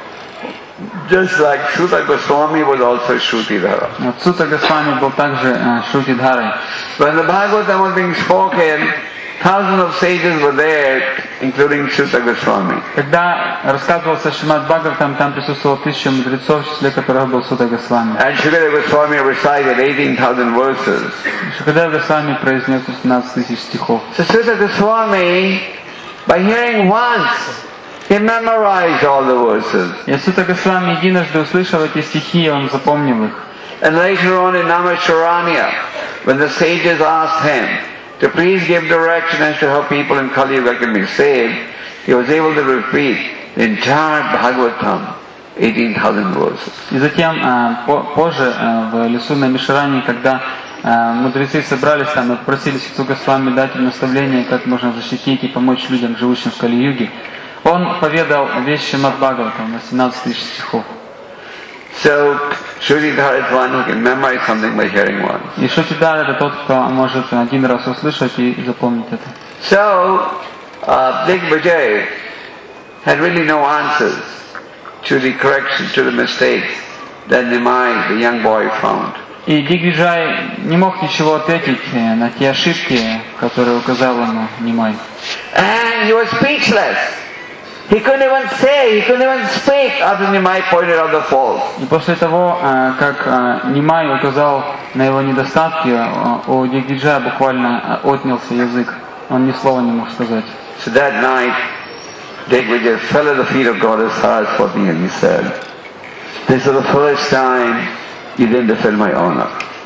Just like Shuta Goswami was also Shrutidhara. Сута Госвами был также э, Шрутидхарой. When the Bhagavatam was being spoken, thousands of sages were there, including Shuta Goswami. Когда рассказывался Шримад Бхагаватам, там присутствовало тысяча мудрецов, в числе которых был Сута Госвами. And Shukadeva Goswami recited eighteen thousand verses. Шукадев Госвами произнес восемнадцать тысяч стихов. So Shuta Goswami, by hearing once, he memorized all the verses. И Сута Госвами единожды услышал эти стихи, он запомнил их. And later on in Namasharanya, when the sages asked him to please give direction as to how people in Kali Yuga can be saved, he was able to repeat the entire Bhagavatam, eighteen thousand verses. И затем, позже, в лесу на Мишаране, когда мудрецы собрались там и попросили Суту Госвами дать им наставление, как можно защитить и помочь людям, живущим в Кали-юге, он поведал весь Шримад Бхагаватам, восемнадцать тысяч стихов. So, Shrutidhara is one who can memorize something by hearing once. И Шрутидхара — это тот, кто может один раз услышать и запомнить это. So, uh, Digvijay had really no answers to the corrections, to the mistakes that Nimai, the young boy, found. И Дигвиджай не мог ничего ответить на те ошибки, которые указал ему Нимай. And he was speechless. He couldn't even say, he couldn't even speak after Nimai pointed out the faults. И после того, как Нимай указал на его недостатки, у Дигвиджая буквально отнялся язык. Он ни слова не мог сказать. So that night, Digvijay fell at the feet of Goddess Saraswati and he said, "This is the first time you didn't defend my honor."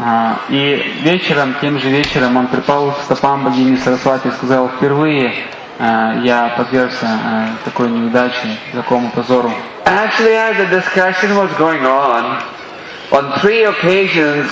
И вечером, тем же вечером, он припал к стопам богини Сарасвати и сказал: впервые я подвергся такой неудаче, такому позору. Actually, as the discussion was going on, on three occasions,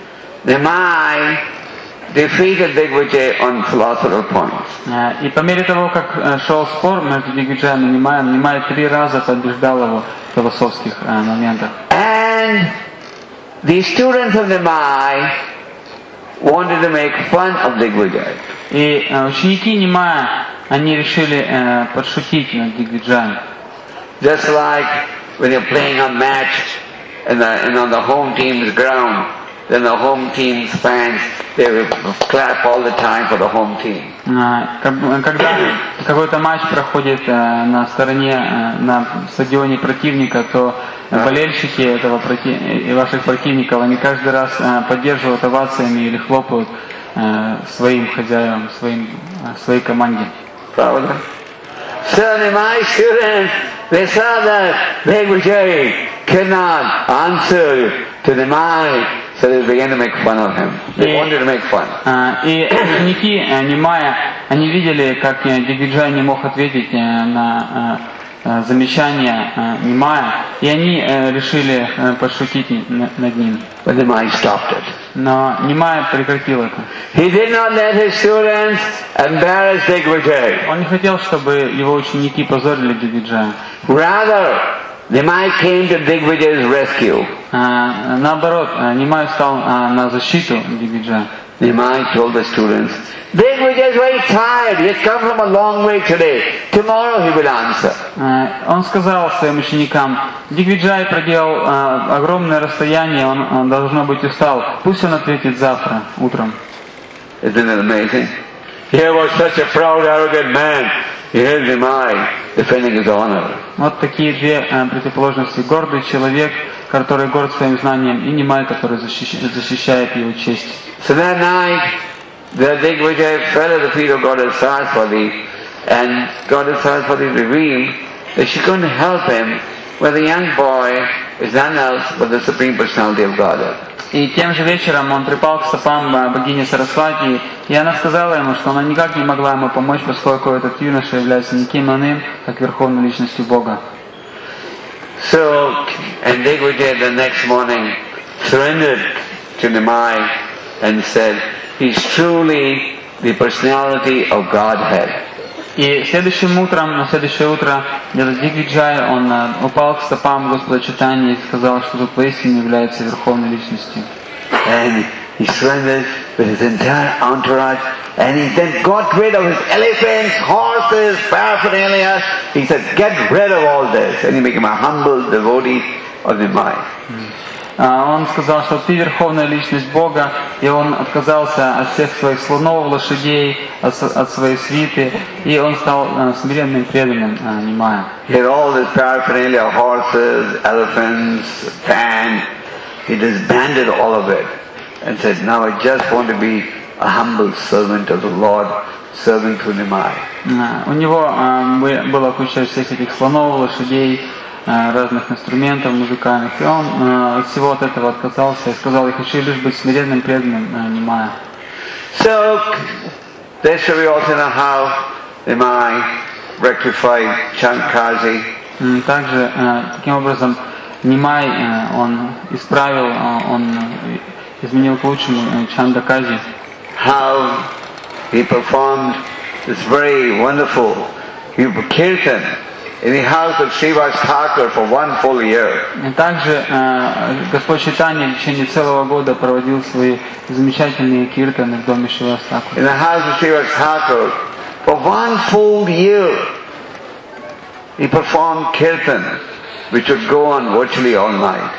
Nimai defeated Digvijay on philosophical points. И по мере того, как шел спор между Дигвиджаем и Нимаем, Нимай три раза побеждал его в философских моментах. And the students of Nimai wanted to make fun of Digvijay. И ученики Нимая, они решили э, подшутить над Дигвиджаем. Just like when you're playing a match and, the, and on the home team's ground, then the home team's fans, they will clap all the time for the home team. Когда какой-то матч проходит э, на стороне, э, на стадионе противника, то болельщики этого проти... ваших противников, они каждый раз э, поддерживают овациями или хлопают э, своим хозяевам, своим, э, своей команде. Pravda. So my students, they saw that Digvijay cannot answer to the mind, so they began to make fun of him. They wanted to make fun. И ученики Нимая, они видели, как Дигвиджай не мог ответить на замечания Нимая, и они решили подшутить над ним. But Nimai stopped it. Но Нимай прекратил это. He did not let his students embarrass Digvijay. Он не хотел, чтобы его ученики позорили Дигвиджая. Rather, Nimai came to Digvijay's rescue. Наоборот, Нимай встал на защиту Дигвиджая. Nimai told the students, Digvijay is very tired. He has come from a long way today. Tomorrow he will answer. Он сказал своим ученикам: Дигвиджай проделал огромное расстояние, он, он должно быть устал. Пусть он ответит завтра утром. Isn't it amazing? Here was such a proud, arrogant man. Here's Nimai defending his honor. Вот такие две противоположности: гордый человек, который горд своим знанием, и Нимай, который защищает его честь. So that night, the Digvijay fell at the feet of Goddess Saraswati, and Goddess Saraswati revealed that she couldn't help him, where the young boy is none else but the Supreme Personality of Godhead. И тем же вечером он припал к стопам богини Сарасвати, и она сказала ему, что она никак не могла ему помочь, поскольку этот юноша является никем иным, как верховной личностью Бога. So, and Digvijay the next morning surrendered to Nimai and said, he's truly the personality of Godhead. И следующим утром, на следующее утро, этот Дигвиджай, он упал к стопам Господа Чайтаньи и сказал, что тут поистине является верховной личностью. And he surrendered with his entire entourage And he then got rid of his elephants, horses, paraphernalia. He said, get rid of all this. And he became a humble devotee of Nimai. Он сказал, что ты верховная личность Бога, и он отказался от всех своих слонов, лошадей, от, от своей свиты, и он стал смиренным преданным Нимая. He had all this paraphernalia, horses, elephants, fan. He disbanded all of it and said, now I just want to be a humble servant of the Lord, serving through Nimai. У него была куча всех этих слонов, лошадей, разных инструментов музыкальных, и он от всего от этого отказался и сказал, я хочу лишь быть смиренным, преданным Nimaya. So, that's we also know how Nimai rectified Chandkazi. Также, таким образом, Нимай, он исправил, он изменил к лучшему Чандакази. How he performed this very wonderful kirtan in the house of Srivas Thakur for one full year. Также Господь Чайтанья в течение целого года проводил свои замечательные киртаны в доме Шривас Тхакура. In the house of Srivas Thakur for one full year he performed kirtan, which would go on virtually all night.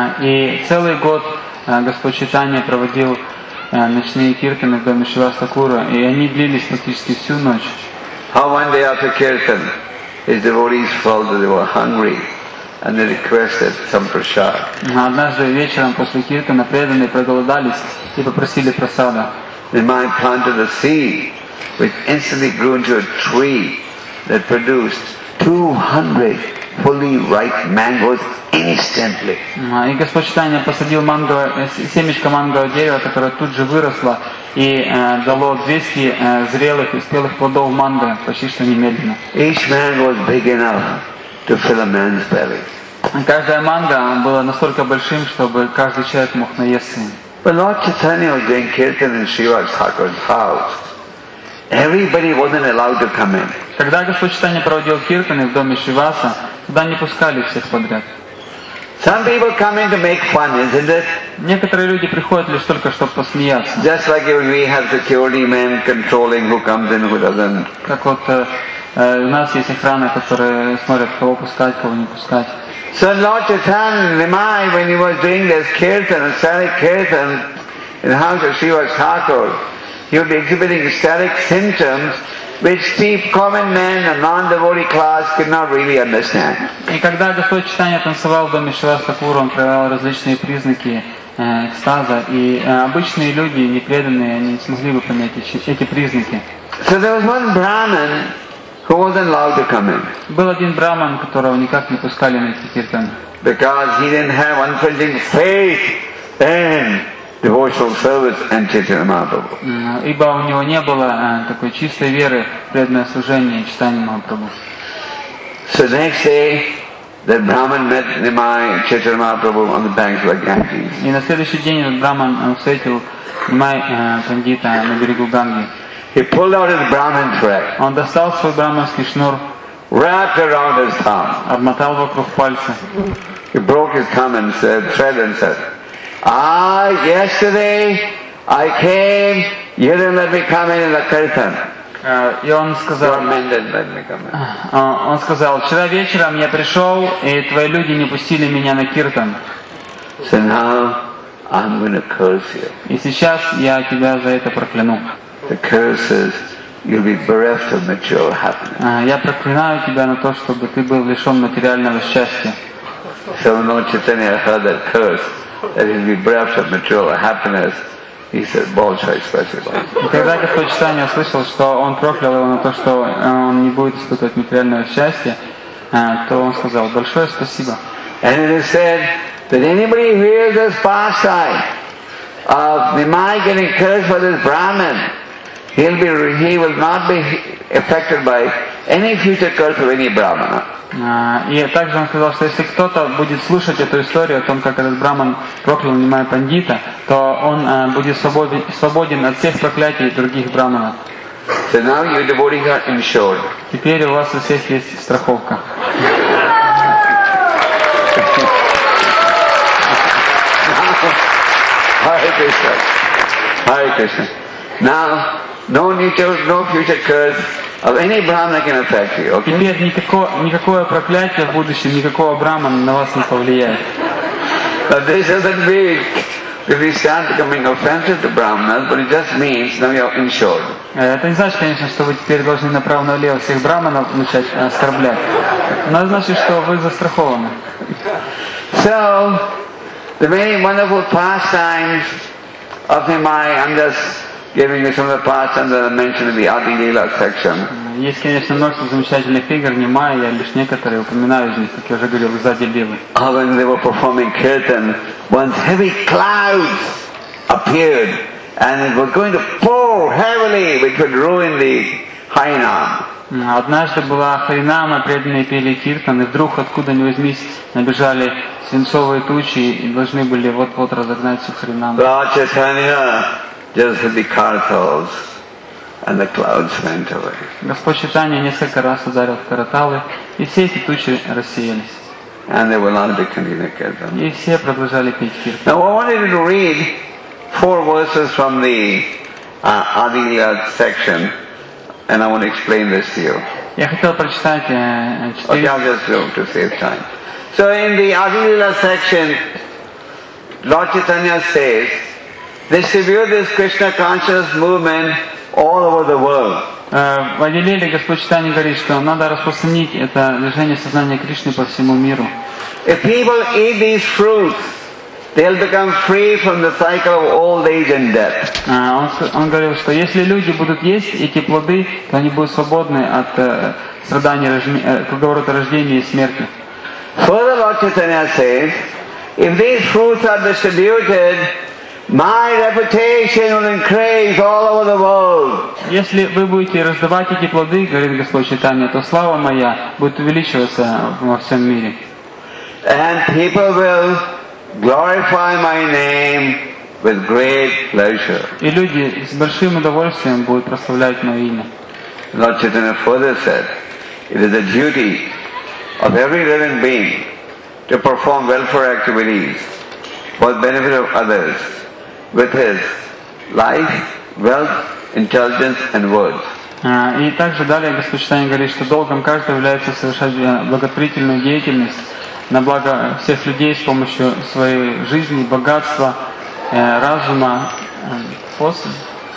И целый год Господь Чайтанья проводил ночные киртаны в доме Шривас Тхакура, и они длились практически всю ночь. How one day after kirtan, his devotees felt that they were hungry and they requested some prasad. Однажды вечером после киртана преданные проголодались и попросили прасада. Nimai planted a seed which instantly grew into a tree that produced two hundred fully ripe mangoes instantly. И Господь Чайтанья посадил манго, семечко мангового дерева, которое тут же выросло и э, дало двести э, зрелых и спелых плодов манго почти что немедленно. Each mango was big enough to fill a man's belly. Каждая манго была настолько большим, чтобы каждый человек мог наесться им. But Lord Chaitanya was doing kirtan in Srivas Thakur's house. Everybody wasn't allowed to come in. Когда Господь Чайтанья проводил киртаны в доме Шриваса, туда не пускали всех подряд. Some people come in to make fun, isn't it? Некоторые люди приходят лишь только, чтобы посмеяться. Just like when we have security men controlling who comes in, who doesn't. Как вот э, у нас есть охрана, которые смотрят, кого пускать, кого не пускать. So Lord Chaitanya Nimai, when he was doing this kirtan, ecstatic kirtan in the house of Srivas Thakur, he would be exhibiting ecstatic symptoms which people, common men, a non-devotee class could not really understand. И когда Господь Чайтанья танцевал в доме Шривас Тхакура, он проявлял различные признаки э, экстаза, и э, обычные люди, непреданные, они не смогли бы понять эти, эти признаки. So there was one Brahmin who wasn't allowed to come in. Был один браман, которого никак не пускали на эти киртаны. Because he didn't have unflinching faith in devotional service and Chaitanya Mahaprabhu. Ибо у него не было э, такой чистой веры в преданное служение и читание Махапрабху. So next day, that Brahman met Nimai and Chaitanya Mahaprabhu on the banks of the Ganges. И на следующий день этот браман встретил Нимай э, Пандита на берегу Ганги. He pulled out his Brahmin thread, Он достал свой браманский шнур, wrapped around his thumb. обмотал вокруг пальца. He broke his thumb and said, thread and said, Ah, yesterday I came, you didn't let me come in in the kirtan. И он сказал, Your men didn't let me come in. он сказал, вчера вечером я пришел, и твои люди не пустили меня на киртан. So now I'm going to curse you. И сейчас я тебя за это прокляну. The curse is you'll be bereft of material happiness. Я проклинаю тебя на то, чтобы ты был лишен материального счастья. So when Lord Chaitanya heard that curse, that he'll be bereft of material happiness, he said, Bolshoi specified. И когда Господь Чайтанья услышал, что он проклял его на то, что он не будет испытывать материального счастья, то он сказал, большое спасибо. And it is said that anybody who hears this pastime of Nimai getting cursed for this Brahmin, he'll be, he will not be affected by any future curse of any Brahmana. И также он сказал, что если кто-то будет слушать эту историю о том, как этот браман проклял Нимай Пандита, то он будет свободен, свободен от всех проклятий других браманов. So now you devotees are insured. Теперь у вас у всех есть страховка. Hare Krishna. Hare Krishna. Now, No future, no future curse of any Brahmana can affect you, okay? Теперь никакое, никакое проклятие в будущем, никакого брамана на вас не повлияет. But this doesn't mean if we start becoming offensive to Brahmanas, but it just means now you're insured. Это не значит, конечно, что вы теперь должны направо-налево всех браманов начать оскорблять. Но это значит, что вы застрахованы. So, the many wonderful pastimes of Nimai, I'm just giving you some of the pastimes that I mentioned in the Adi Leela section. Есть, конечно, множество замечательных игр, Нимая, я лишь некоторые упоминаю из них, как я уже говорил, из Ади Лилы. When they were performing kirtan, once heavy clouds appeared and it was going to pour heavily, which would ruin the Harinam. Однажды была Харинама, преданные пели киртан, и вдруг, откуда ни возьмись, набежали свинцовые тучи и должны были вот-вот разогнать всю Харинаму. Lord Chaitanya just hit the kartals and the clouds went away. Господь Чайтанья несколько раз ударил в караталы, и все эти тучи рассеялись. And they will not be continuing kirtan. И все продолжали петь киртан. Now I wanted you to read four verses from the uh, Adi section, and I want to explain this to you. Я хотел прочитать э, Okay, четыре... I'll just do to save time. So in the Adi section, Lord Chaitanya says, distribute this Krishna consciousness movement all over the world. Э, В Ади Лиле Господь Чайтанья говорит, что надо распространить это движение сознания Кришны по всему миру. If people eat these fruits, they'll become free from the cycle of old age and death. Э, Он, с- он говорил, что если люди будут есть эти плоды, то они будут свободны от э, страданий рождения, э, круговорота рождения и смерти. Further, Lord Chaitanya says, if these fruits are distributed, my reputation will increase all over the world. Если вы будете раздавать эти плоды, говорит Господь Чайтанья, то слава моя будет увеличиваться во всем мире. And people will glorify my name with great pleasure. И люди с большим удовольствием будут прославлять мое имя. Lord Chaitanya further said, it is the duty of every living being to perform welfare activities for the benefit of others with his life, wealth, intelligence and words. А, И также далее Господь Чайтанья говорит, что долгом каждого является совершать э, благотворительную деятельность на благо всех людей с помощью своей жизни, богатства, э, разума, э, способ,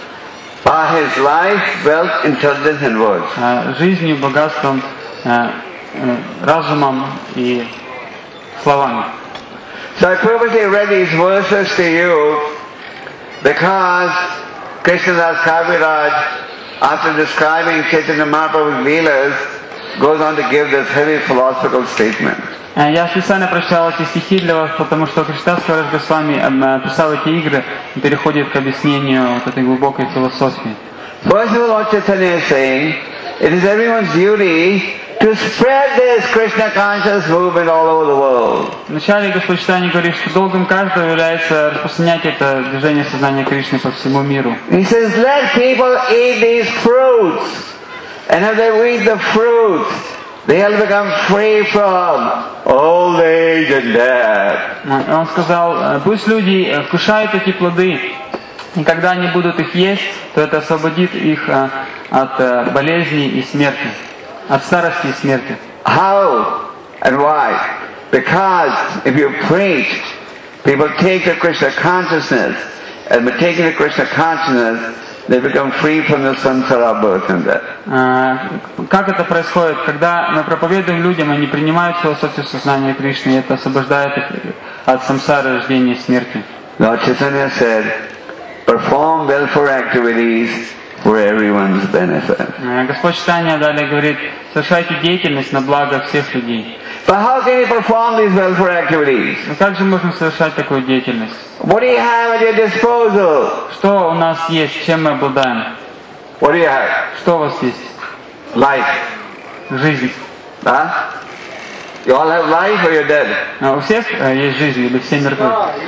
By his life, wealth, intelligence and words. э, жизнью, богатством, э, э, разумом и словами. So I purposely read these verses to you because Krishnadas Kaviraj, after describing Chaitanya Mahaprabhu's Leelas, goes on to give this heavy philosophical statement. Э, Я специально прочитал эти стихи для вас, потому что Кришнадас Кавирадж Госвами э, описал эти игры и переходит к объяснению вот этой глубокой философии. First of all, Lord Chaitanya is saying, it is everyone's duty to spread this Krishna conscious movement all over the world. Вначале Господь Чайтанья говорит, что долгом каждого является распространять это движение сознания Кришны по всему миру. He says, let people eat these fruits, and if they eat the fruits, they'll become free from old age and death. Он сказал, пусть люди вкушают эти плоды, и когда они будут их есть, то это освободит их от болезней и смерти, от старости и смерти. How and why? Because if you preach, people take the Krishna consciousness, and by taking the Krishna consciousness, they become free from the samsara birth and death. Как это происходит? Когда мы проповедуем людям, они принимают философию сознания Кришны, и это освобождает их от самсары, рождения и смерти. Lord Chaitanya said, perform welfare activities for everyone's benefit. Господь Чайтанья далее говорит, совершайте деятельность на благо всех людей. But how can you perform these welfare activities? Но как же можно совершать такую деятельность? What do you have at your disposal? Что у нас есть, чем мы обладаем? What do you have? Что у вас есть? Life. Жизнь. Huh? You all have life or you're dead? А у всех э, есть жизнь, или все мертвы?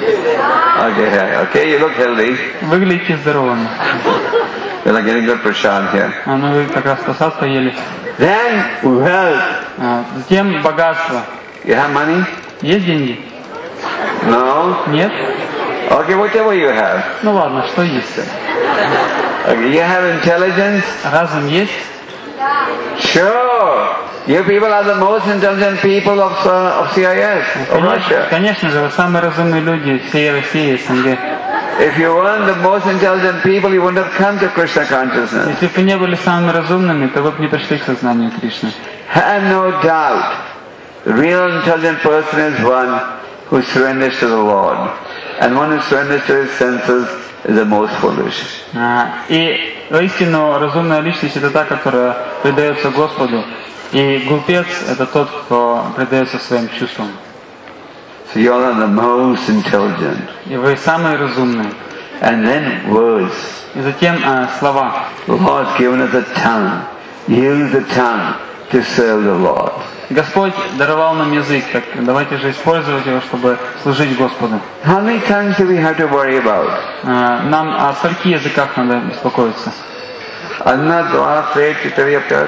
Okay, okay, you look healthy. Выглядите здоровыми. You're like getting good prasad here. А, ну вы как раз просад поели. Then wealth. А, затем богатство. You have money? Есть деньги? No? Нет? Okay, whatever you have. Ну ладно, что есть? Okay, you have intelligence? Разум есть? Sure. You people are the most intelligent people of, uh, of C I S, of Конечно, Russia. конечно же, вы самые разумные люди всей России, СНГ. If you weren't the most intelligent people, you wouldn't have come to Krishna consciousness. Если бы вы не были самыми разумными, то вы бы не пришли к сознанию Кришны. Have no doubt, the real intelligent person is one who surrenders to the Lord. And one who surrenders to his senses is the most foolish. А, И воистину разумная личность — это та, которая предается Господу. И глупец — это тот, кто предается своим чувствам. So you all are the most intelligent. И вы самые разумные. And then words. И затем а, слова. The Lord's given us a tongue. Use the tongue to serve the Lord. Господь даровал нам язык, так давайте же использовать его, чтобы служить Господу. How many tongues do we have to worry about? А, Нам о скольких языках надо беспокоиться? Anna Dwara Pre Chitariyapyat.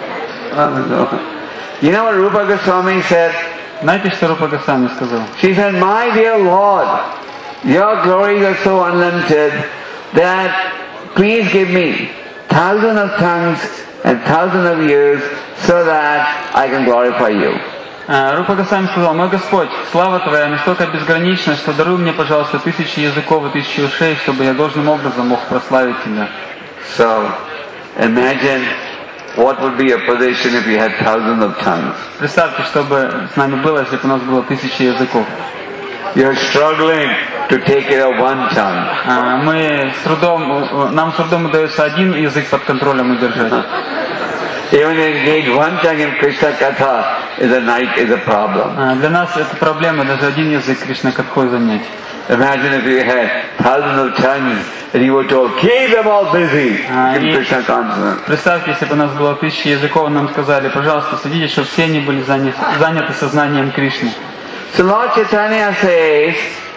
You know what Rupa Goswami said? Знаете, что Рупа Госвами сказал? She said, my dear Lord, your glories are so unlimited that please give me thousand of tongues and thousand of years so that I can glorify you. Рупа Госвами сказал: мой Господь, слава Твоя настолько безгранична, что даруй мне, пожалуйста, тысячи языков и тысячи ушей, чтобы я должным образом мог прославить Тебя. So, imagine what would be your position if you had thousands of tongues. Представьте, что бы с нами было, если бы у нас было тысячи языков. You're struggling to take care of one tongue. Мы с трудом, нам с трудом удается один язык под контролем удержать. Even to engage one tongue in Krishna Katha is a night is a problem. Для нас это проблема, даже один язык Кришна Катхой занять. Imagine if you had thousands of tongues and you were told, keep them all busy in Krishna consciousness. Представьте, если бы у нас было тысячи языков, нам сказали: пожалуйста, следите, чтобы все они были заняты, заняты сознанием Кришны. So Lord Chaitanya says,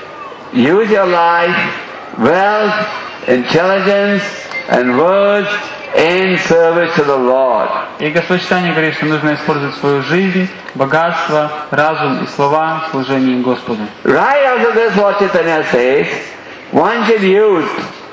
use your life, wealth, intelligence and words in service to the Lord. И Господь Чайтанья говорит, что нужно использовать свою жизнь, богатство, разум и слова в служении Господу. Right after this, Lord Chaitanya says, one should use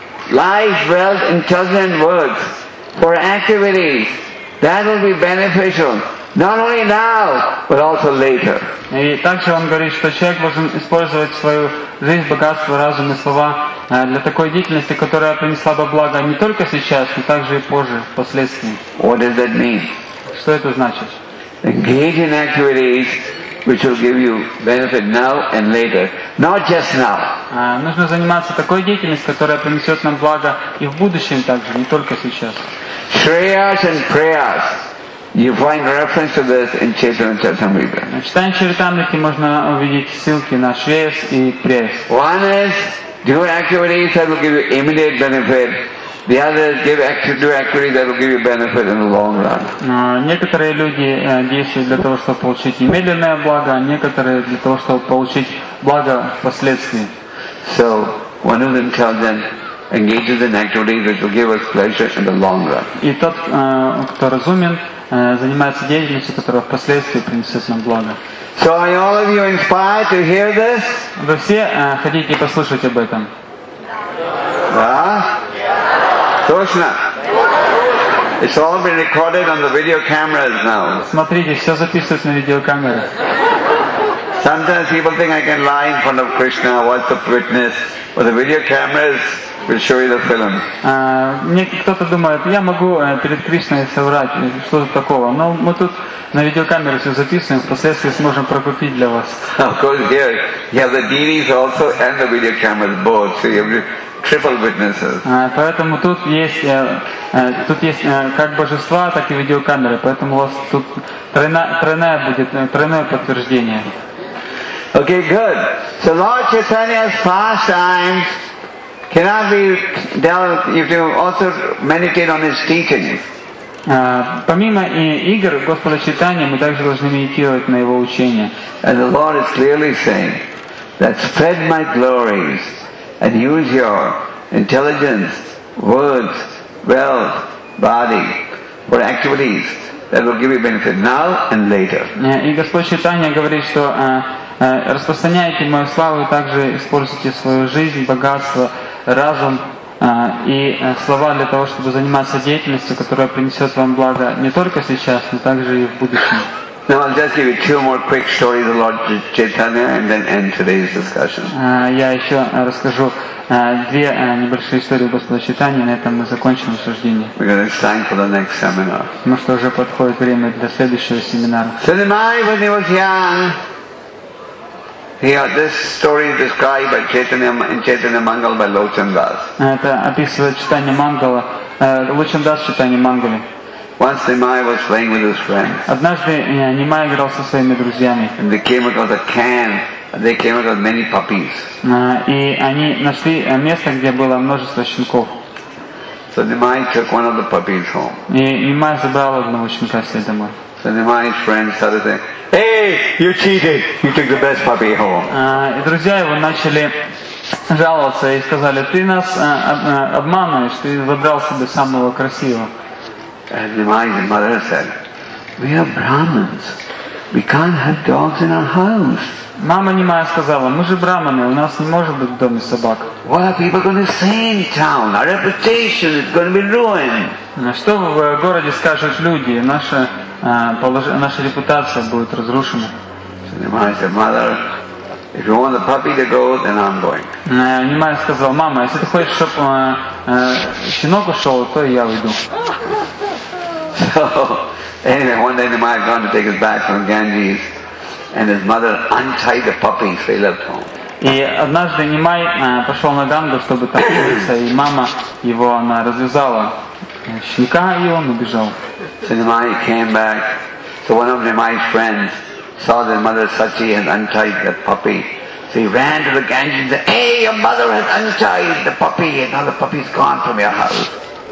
life, wealth, intelligence and words for activities that will be beneficial, not only now, but also later. И также он говорит, что человек должен использовать свою жизнь, богатство, разум и слова для такой деятельности, которая принесла бы благо не только сейчас, но также и позже, впоследствии. What does that mean? Что это значит? Engage in activities which will give you benefit now and later, not just now. Нужно заниматься такой деятельностью, которая принесет нам благо и в будущем также, не только сейчас. Shreyas and prayas. You find reference to this in Chaitanya Charitamrita. В Чайтанья Чаритамрите можно увидеть ссылки на Шреяс и Преяс. One is do activities that will give you immediate benefit. The other is give acti- do activities that will give you benefit in the long run. Некоторые люди действуют для того, чтобы получить немедленное благо, а некоторые для того, чтобы получить благо впоследствии. So one who is intelligent engages in activities which will give us pleasure in the long run. И тот, кто разумен, занимается деятельностью, которая впоследствии принесет нам благо. So are all of you inspired to hear this? Вы все хотите послушать об этом? Ah? Krishna. It's all been recorded on the video cameras now. Смотрите, все записывается на видеокамеры. Sometimes people think I can lie in front of Krishna, what's the witness, but the video cameras will show you the film. Мне кто-то думает, я могу перед Кришной соврать, что-то такого, но мы тут на видеокамеру все записываем, впоследствии сможем прокупить для вас. Of course here you have the D Vs also and the video cameras both, so you have triple witnesses. Поэтому тут есть, тут есть как божества, так и видеокамеры, поэтому у вас тут тройная, тройная будет, тройное подтверждение. Okay, good. So Lord Chaitanya's pastimes cannot be dealt, you have to also meditate on his teachings. Помимо игр Господа Чайтаньи, мы также должны медитировать на его учения. And the Lord is clearly saying that spread my glories and use your intelligence, words, wealth, body for activities that will give you benefit now and later. И Господь Чайтанья говорит, что распространяйте мою славу и также используйте свою жизнь, богатство, разум И слова для того, чтобы заниматься деятельностью, которая принесет вам благо не только сейчас, но также и в будущем. Now I'll just give you two more quick stories of Lord Chaitanya and then end today's discussion. Я еще расскажу две небольшие истории Господа Чайтаньи, на этом мы закончим обсуждение. Because it's time for the next seminar. Потому что уже подходит время для следующего семинара. So Nimai, when he was young, he had this story described by Chaitanya in Chaitanya Mangal by Lochan Das. Это описывает Чайтанья Мангала, Лочан Дас в Чайтанье Мангале. Once Nimai was playing with his friends. Однажды Нимай играл со своими друзьями. And they came across a can, and they came across many puppies. И они нашли место, где было множество щенков. So Nimai took one of the puppies home. И Нимай забрал одного щенка себе домой. So Nimai's friends started saying, "Hey, you cheated! You took the best puppy home." И друзья его начали жаловаться и сказали: ты нас обманываешь, ты забрал себе самого красивого. And Nimai's mother said, "We are Brahmins. We can't have dogs in our house." Мама Нимая сказала: мы же браманы, у нас не может быть в доме собак. What are people going to say in town? Our reputation is going to be ruined. Что в городе скажут люди? Наша, наша репутация будет разрушена. So Nimai said, "Mother, if you want the puppy to go, then I'm going." Нимай сказал: мама, если ты хочешь, чтобы щенок ушел, то и я уйду. So, anyway, one day Nimai had gone to take his bag from Ganges, and his mother untied the puppy, so he left home. И однажды Нимай пошел на Гангу, чтобы там умыться, и мама его, она развязала щенка, и он убежал. So Nimai came back. So one of Nimai's friends saw that mother Sachi had untied the puppy. So he ran to the Ganges and said, "Hey, your mother has untied the puppy, and now the puppy's gone from your house."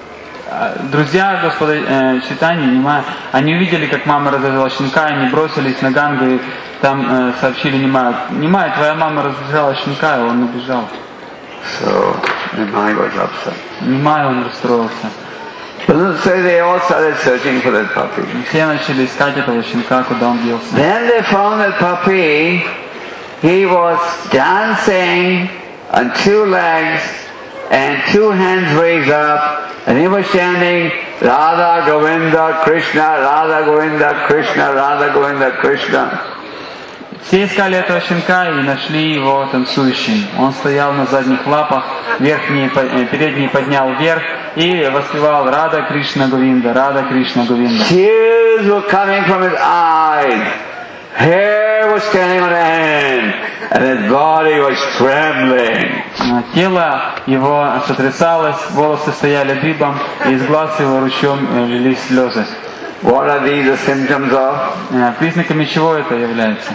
Друзья Господа э, Чайтаньи, Нимая, они увидели, как мама развязала щенка, они бросились на Гангу и там э, сообщили Нимаю: Нимай, твоя мама развязала щенка, и он убежал. So Nimai was upset. Нимай, он расстроился. So they all started searching for that puppy. Все начали искать этого щенка, куда он делся. Then they found that puppy. He was dancing on two legs and two hands raised up. And he was chanting, Radha Govinda Krishna, Radha Govinda Krishna, Radha Govinda Krishna. Все искали этого щенка и нашли его танцующим. Он стоял на задних лапах, верхние, передние поднял вверх и воспевал Рада Кришна Говинда, Рада Кришна Говинда. Tears were coming from his eyes. Hair was standing on his hand, and his body was trembling. Тело его сотрясалось, волосы стояли дыбом, и из глаз его ручьем лились слезы. What are these the symptoms of? Признаками чего это является?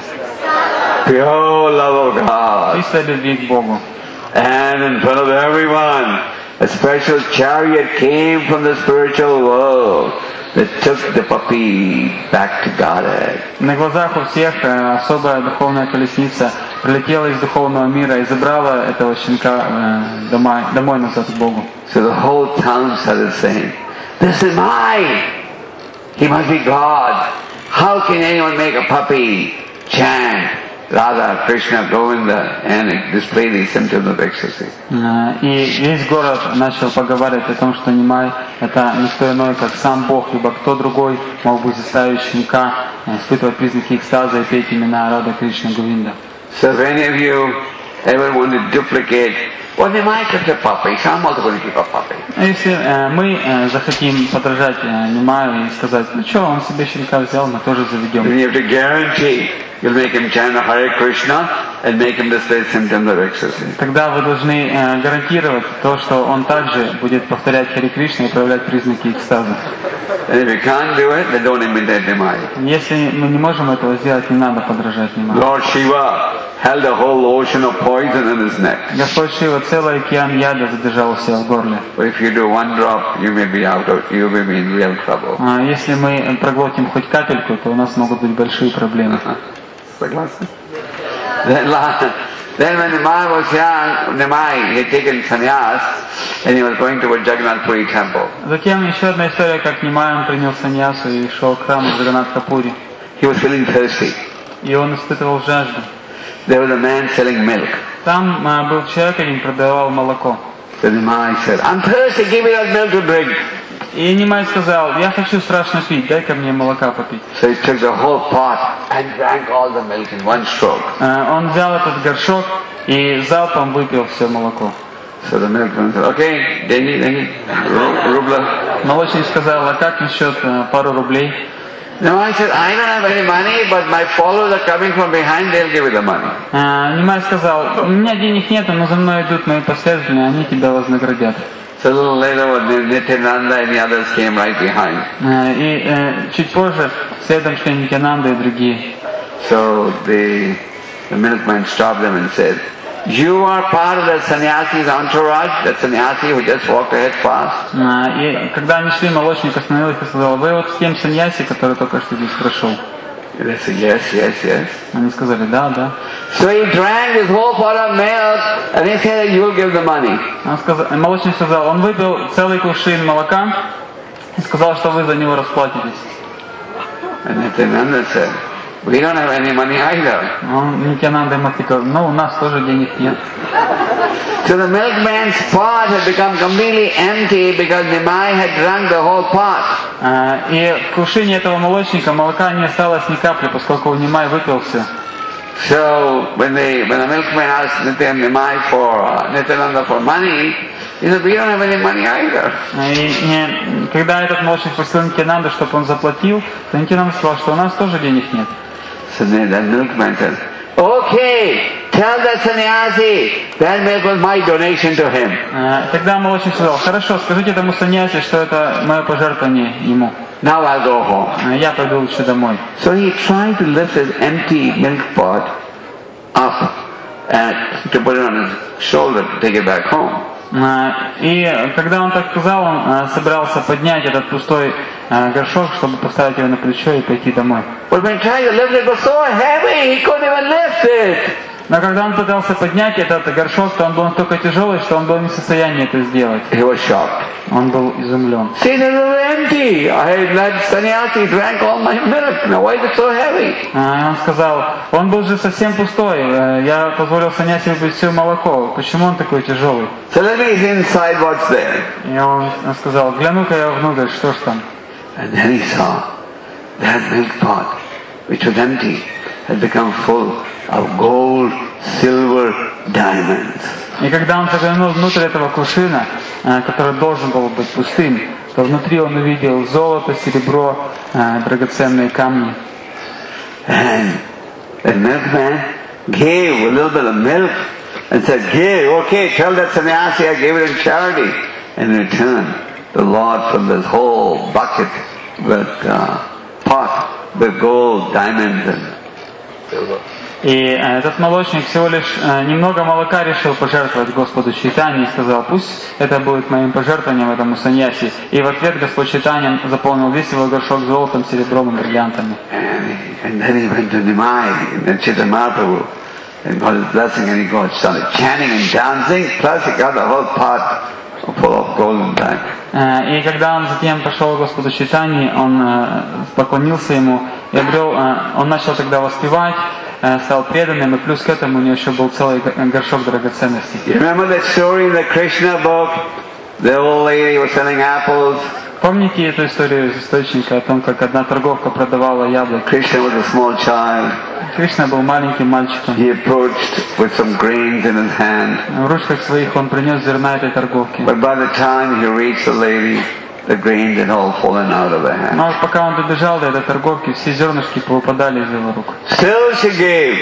Pure love of God. Чистой любви к Богу. And in front of everyone, a special chariot came from the spiritual world that took the puppy back to Godhead. На глазах у всех особая духовная колесница прилетела из духовного мира и забрала этого щенка домой, домой назад к Богу. So the whole town started saying, "This is mine. He must be God. How can anyone make a puppy chant Radha, Krishna, Govinda and display these symptoms of ecstasy?" И весь город начал поговаривать о том, что Нимай — это никто иной, как сам Бог, либо кто другой мог бы заставить щенка испытывать признаки экстаза и петь имена Рада, Кришна, Говинда. So if any of you ever want to duplicate, well, Nimai kept a puppy, so I'm also going to keep a puppy. Если э, мы э, захотим подражать э, Нимаю и сказать: ну что, он себе щенка взял, мы тоже заведем. Then you have to guarantee you'll make him chant Hare Krishna and make him display symptoms of ecstasy. Тогда вы должны э, гарантировать то, что он также будет повторять Харе Кришна и проявлять признаки экстаза. And if you can't do it, then don't imitate Nimai. Если мы не можем этого сделать, не надо подражать Нимаю. Lord Shiva held a whole ocean of poison in his neck. Господь Шива целый океан яда задержал у себя в горле. But if you do one drop, you may be out of, you may be in real trouble. А если мы проглотим хоть капельку, то у нас могут быть большие проблемы. Then, then when Nimai was young, Nimai had taken sannyas and he was going to a Jagannath Puri temple. Затем еще одна история, как Нимай, он принял саньясу и шел к храму Джаганнатха-Пури. He was feeling thirsty. И он испытывал жажду. There was a man selling milk. Там а, был человек, один продавал молоко. So Nimai said, I'm thirsty, give me that milk to drink. И Нимай сказал, я хочу страшно пить, дай-ка мне молока попить. So he took the whole pot and drank all the milk in one stroke. Он взял этот горшок и залпом выпил все молоко. So the milkman said, okay, Denny, Denny, rubla. Молочник сказал, а как насчет пару рублей? Nimai said, I don't have any money, but my followers are coming from behind, they'll give you the money. Нимай сказал, у меня денег нет, но за мной идут мои последователи, они тебя вознаградят. So a little later, Nityananda and the others came right behind. И чуть позже следом шли Нитянанда и другие. So the, the milkman stopped them and said, you are part of the sannyasi's entourage, that sannyasi who just walked ahead fast. И когда они шли, молочник остановил их и сказал, вы вот с тем саньяси, который только что здесь прошел. They said, yes, yes, yes. Они сказали, да, да. So he drank his whole pot of milk and he said, you'll give the money. Он сказал, молочник сказал, он выпил целый кувшин молока и сказал, что вы за него расплатитесь. And Nityananda said, we don't have any money either. Он, Нитянанда ему ответил, ну у нас тоже денег нет. So the milkman's pot had become completely empty because Nimai had drunk the whole pot. И в кувшине этого молочника молока не осталось ни капли, поскольку Нимай выпил все. So when they, when the milkman asked Nimai for uh, Nityananda for money, he said, we don't have any money either. И когда этот молочник просил Нитянанда, чтобы он заплатил, то Нитянанда сказал, что у нас тоже денег нет. So then the milkman said, okay, tell the sannyasi that milk was my donation to him. Тогда молочник сказал, хорошо, скажите этому саньяси, что это мое пожертвование ему. Now I'll go home. Я пойду лучше домой. So he tried to lift his empty milk pot up and to put it on his shoulder to take it back home. И когда он так сказал, он собирался поднять этот пустой горшок, чтобы поставить его на плечо и пойти домой. But when he tried to lift it, it was so heavy, he couldn't even lift it. Но когда он пытался поднять этот горшок, то он был настолько тяжелый, что он был не в состоянии это сделать. He was shocked. Он был изумлен. See, it was empty. I let sannyasi drank all my milk. Now why is it so heavy? Он сказал, он был же совсем пустой. Я позволил саньяси выпить все молоко. Почему он такой тяжелый? So let me see inside what's there. И он сказал, гляну-ка я внутрь, что ж там. And then he saw that milk pot, which was empty, had become full of gold, silver, diamonds. И когда он заглянул внутрь этого кувшина, который должен был быть пустым, то внутри он увидел золото, серебро, драгоценные камни. And the milkman gave a little bit of milk and said, "Give, okay, tell that sannyasi I gave it in charity." In return, the Lord filled this whole bucket with uh, pot with gold, diamonds, and silver. И этот молочник всего лишь немного молока решил пожертвовать Господу Чайтанье и сказал, пусть это будет моим пожертвованием этому саньяси. И в ответ Господь Чайтанья заполнил весь его горшок золотом, серебром и бриллиантами. And then he went to Nimai in the Chaitanya Mahaprabhu and got his blessing, and he got started chanting and dancing, plus he got the whole pot full of gold and diamonds. И когда он затем пошел к Господу Чайтанье, он поклонился ему и обрел, он начал тогда воспевать, стал преданным, и плюс к этому у него еще был целый горшок драгоценностей. You remember that story in the Krishna book? The old lady was selling apples. Помните эту историю из источника о том, как одна торговка продавала яблоки? Krishna was a small child. Кришна был маленьким мальчиком. He approached with some grains in his hand. В ручках своих он принес зерна этой торговки. But by the time he reached the lady, the grains had all fallen out of her hand. Но пока он добежал до этой торговки, все зернышки повыпадали из его рук. Still she gave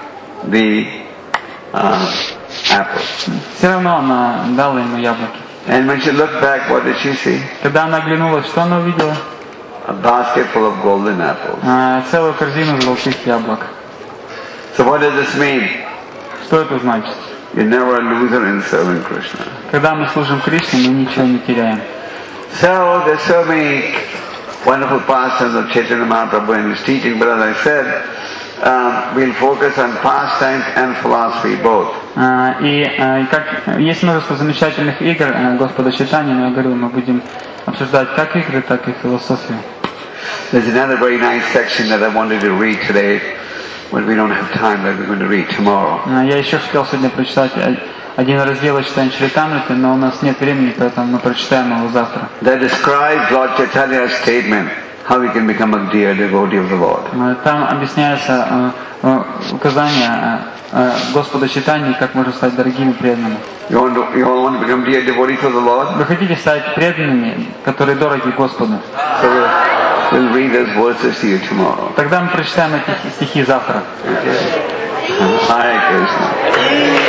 the uh, apples. Все равно она дала ему яблоки. And when she looked back, what did she see? Когда она оглянулась, что она увидела? A basket full of golden apples. А, целую корзину золотых яблок. So what does this mean? Что это значит? You're never a loser in serving Krishna. Когда мы служим Кришне, мы ничего не теряем. So there's so many wonderful pastimes of Chaitanya Mahaprabhu in his teaching, but as I said, um, we'll focus on pastimes and philosophy both. А, и, и как есть множество замечательных игр Господа Чайтаньи, но я говорю, мы будем обсуждать как игры, так и философию. There's another very nice section that I wanted to read today, but we don't have time, but we're going to read tomorrow. Я еще хотел сегодня прочитать один раздел из читания Чаритамриты, но у нас нет времени, поэтому мы прочитаем его завтра. That describes Lord Chaitanya's statement, how we can become a dear devotee of the Lord. Там объясняется указание Господа Чайтаньи, как можно стать дорогими преданными. You want to, you all want to become dear devotees of the Lord? Вы хотите стать преданными, которые дороги Господу? So we'll, we'll read those verses to you tomorrow. Тогда мы прочитаем эти стихи завтра. Okay. Hare Krishna.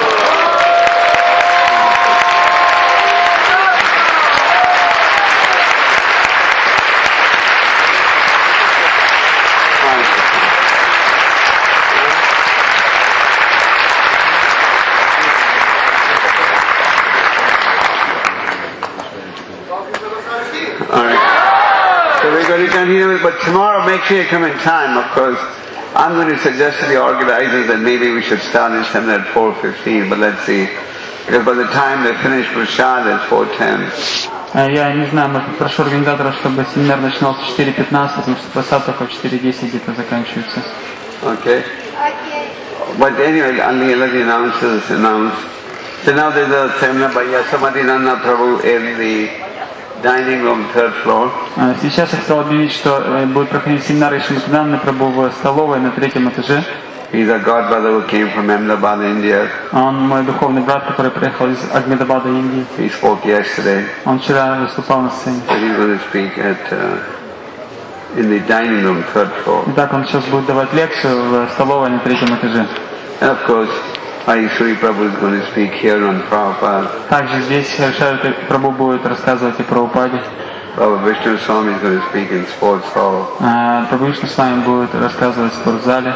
But tomorrow make sure you come in time, of course. I'm going to suggest to the organizers that maybe we should start this seminar at four fifteen, but let's see. Because by the time they finish Prashad, it's four ten. Я не знаю, может, прошу организаторов, чтобы семинар начинался в четыре пятнадцать, потому что просад только в четыре десять где-то заканчивается. Okay. But anyway, only let the announcers announce. So now there's a seminar by Yasamadinanda Prabhu in the dining room, third floor. Сейчас я хотел объявить, что будет проходить семинар Ишвардананда Прабху в столовой на третьем этаже. He's a godbrother who came from Ahmedabad, India. Он мой духовный брат, который приехал из Ахмедабада, Индии. He spoke yesterday. Он вчера выступал на сцене. So he's going to speak at uh, in the dining room, third floor. Итак, он сейчас будет давать лекцию в столовой на третьем этаже. And of course, Sri Prabhu is going to speak here on Prabhupada. Также здесь Шри Прабху будет рассказывать и про Прабхупаде. Prabhu Vishnu Swami is going to speak in sports hall. Прабху Вишну Свами будет рассказывать в спортзале.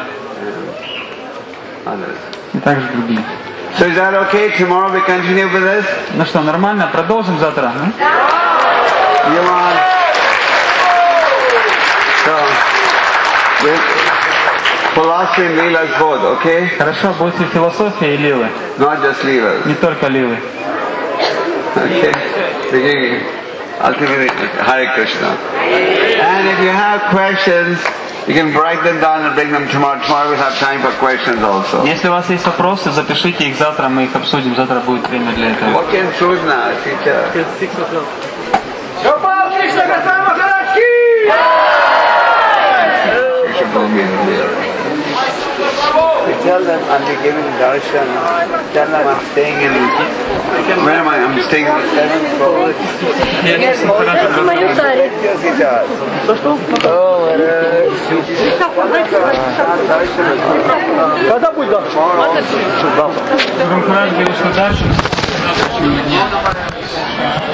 И также другие. So is that okay? Tomorrow we continue with this? Ну что, нормально? Продолжим завтра? You want? So, with philosophy and leelas both, okay? Хорошо, будет и философия, и лилы. Not just leelas. Не только лилы. Okay. Beginning, ultimately, Hare Krishna. And if you have questions, you can write them down and bring them tomorrow. Tomorrow we'll have time for questions also. Если у вас есть вопросы, запишите их завтра, мы их обсудим. Завтра будет время для этого. What can choose now, teacher? Till six o'clock. Gopal Krishna Goswami Maharaj ki! You should go in here. Tell them I'll be giving darshan. Tell them I'm staying in. Where am I? I'm staying in the seventh floor. Когда будет завтра? Гуру Махарадж говорит, что дальше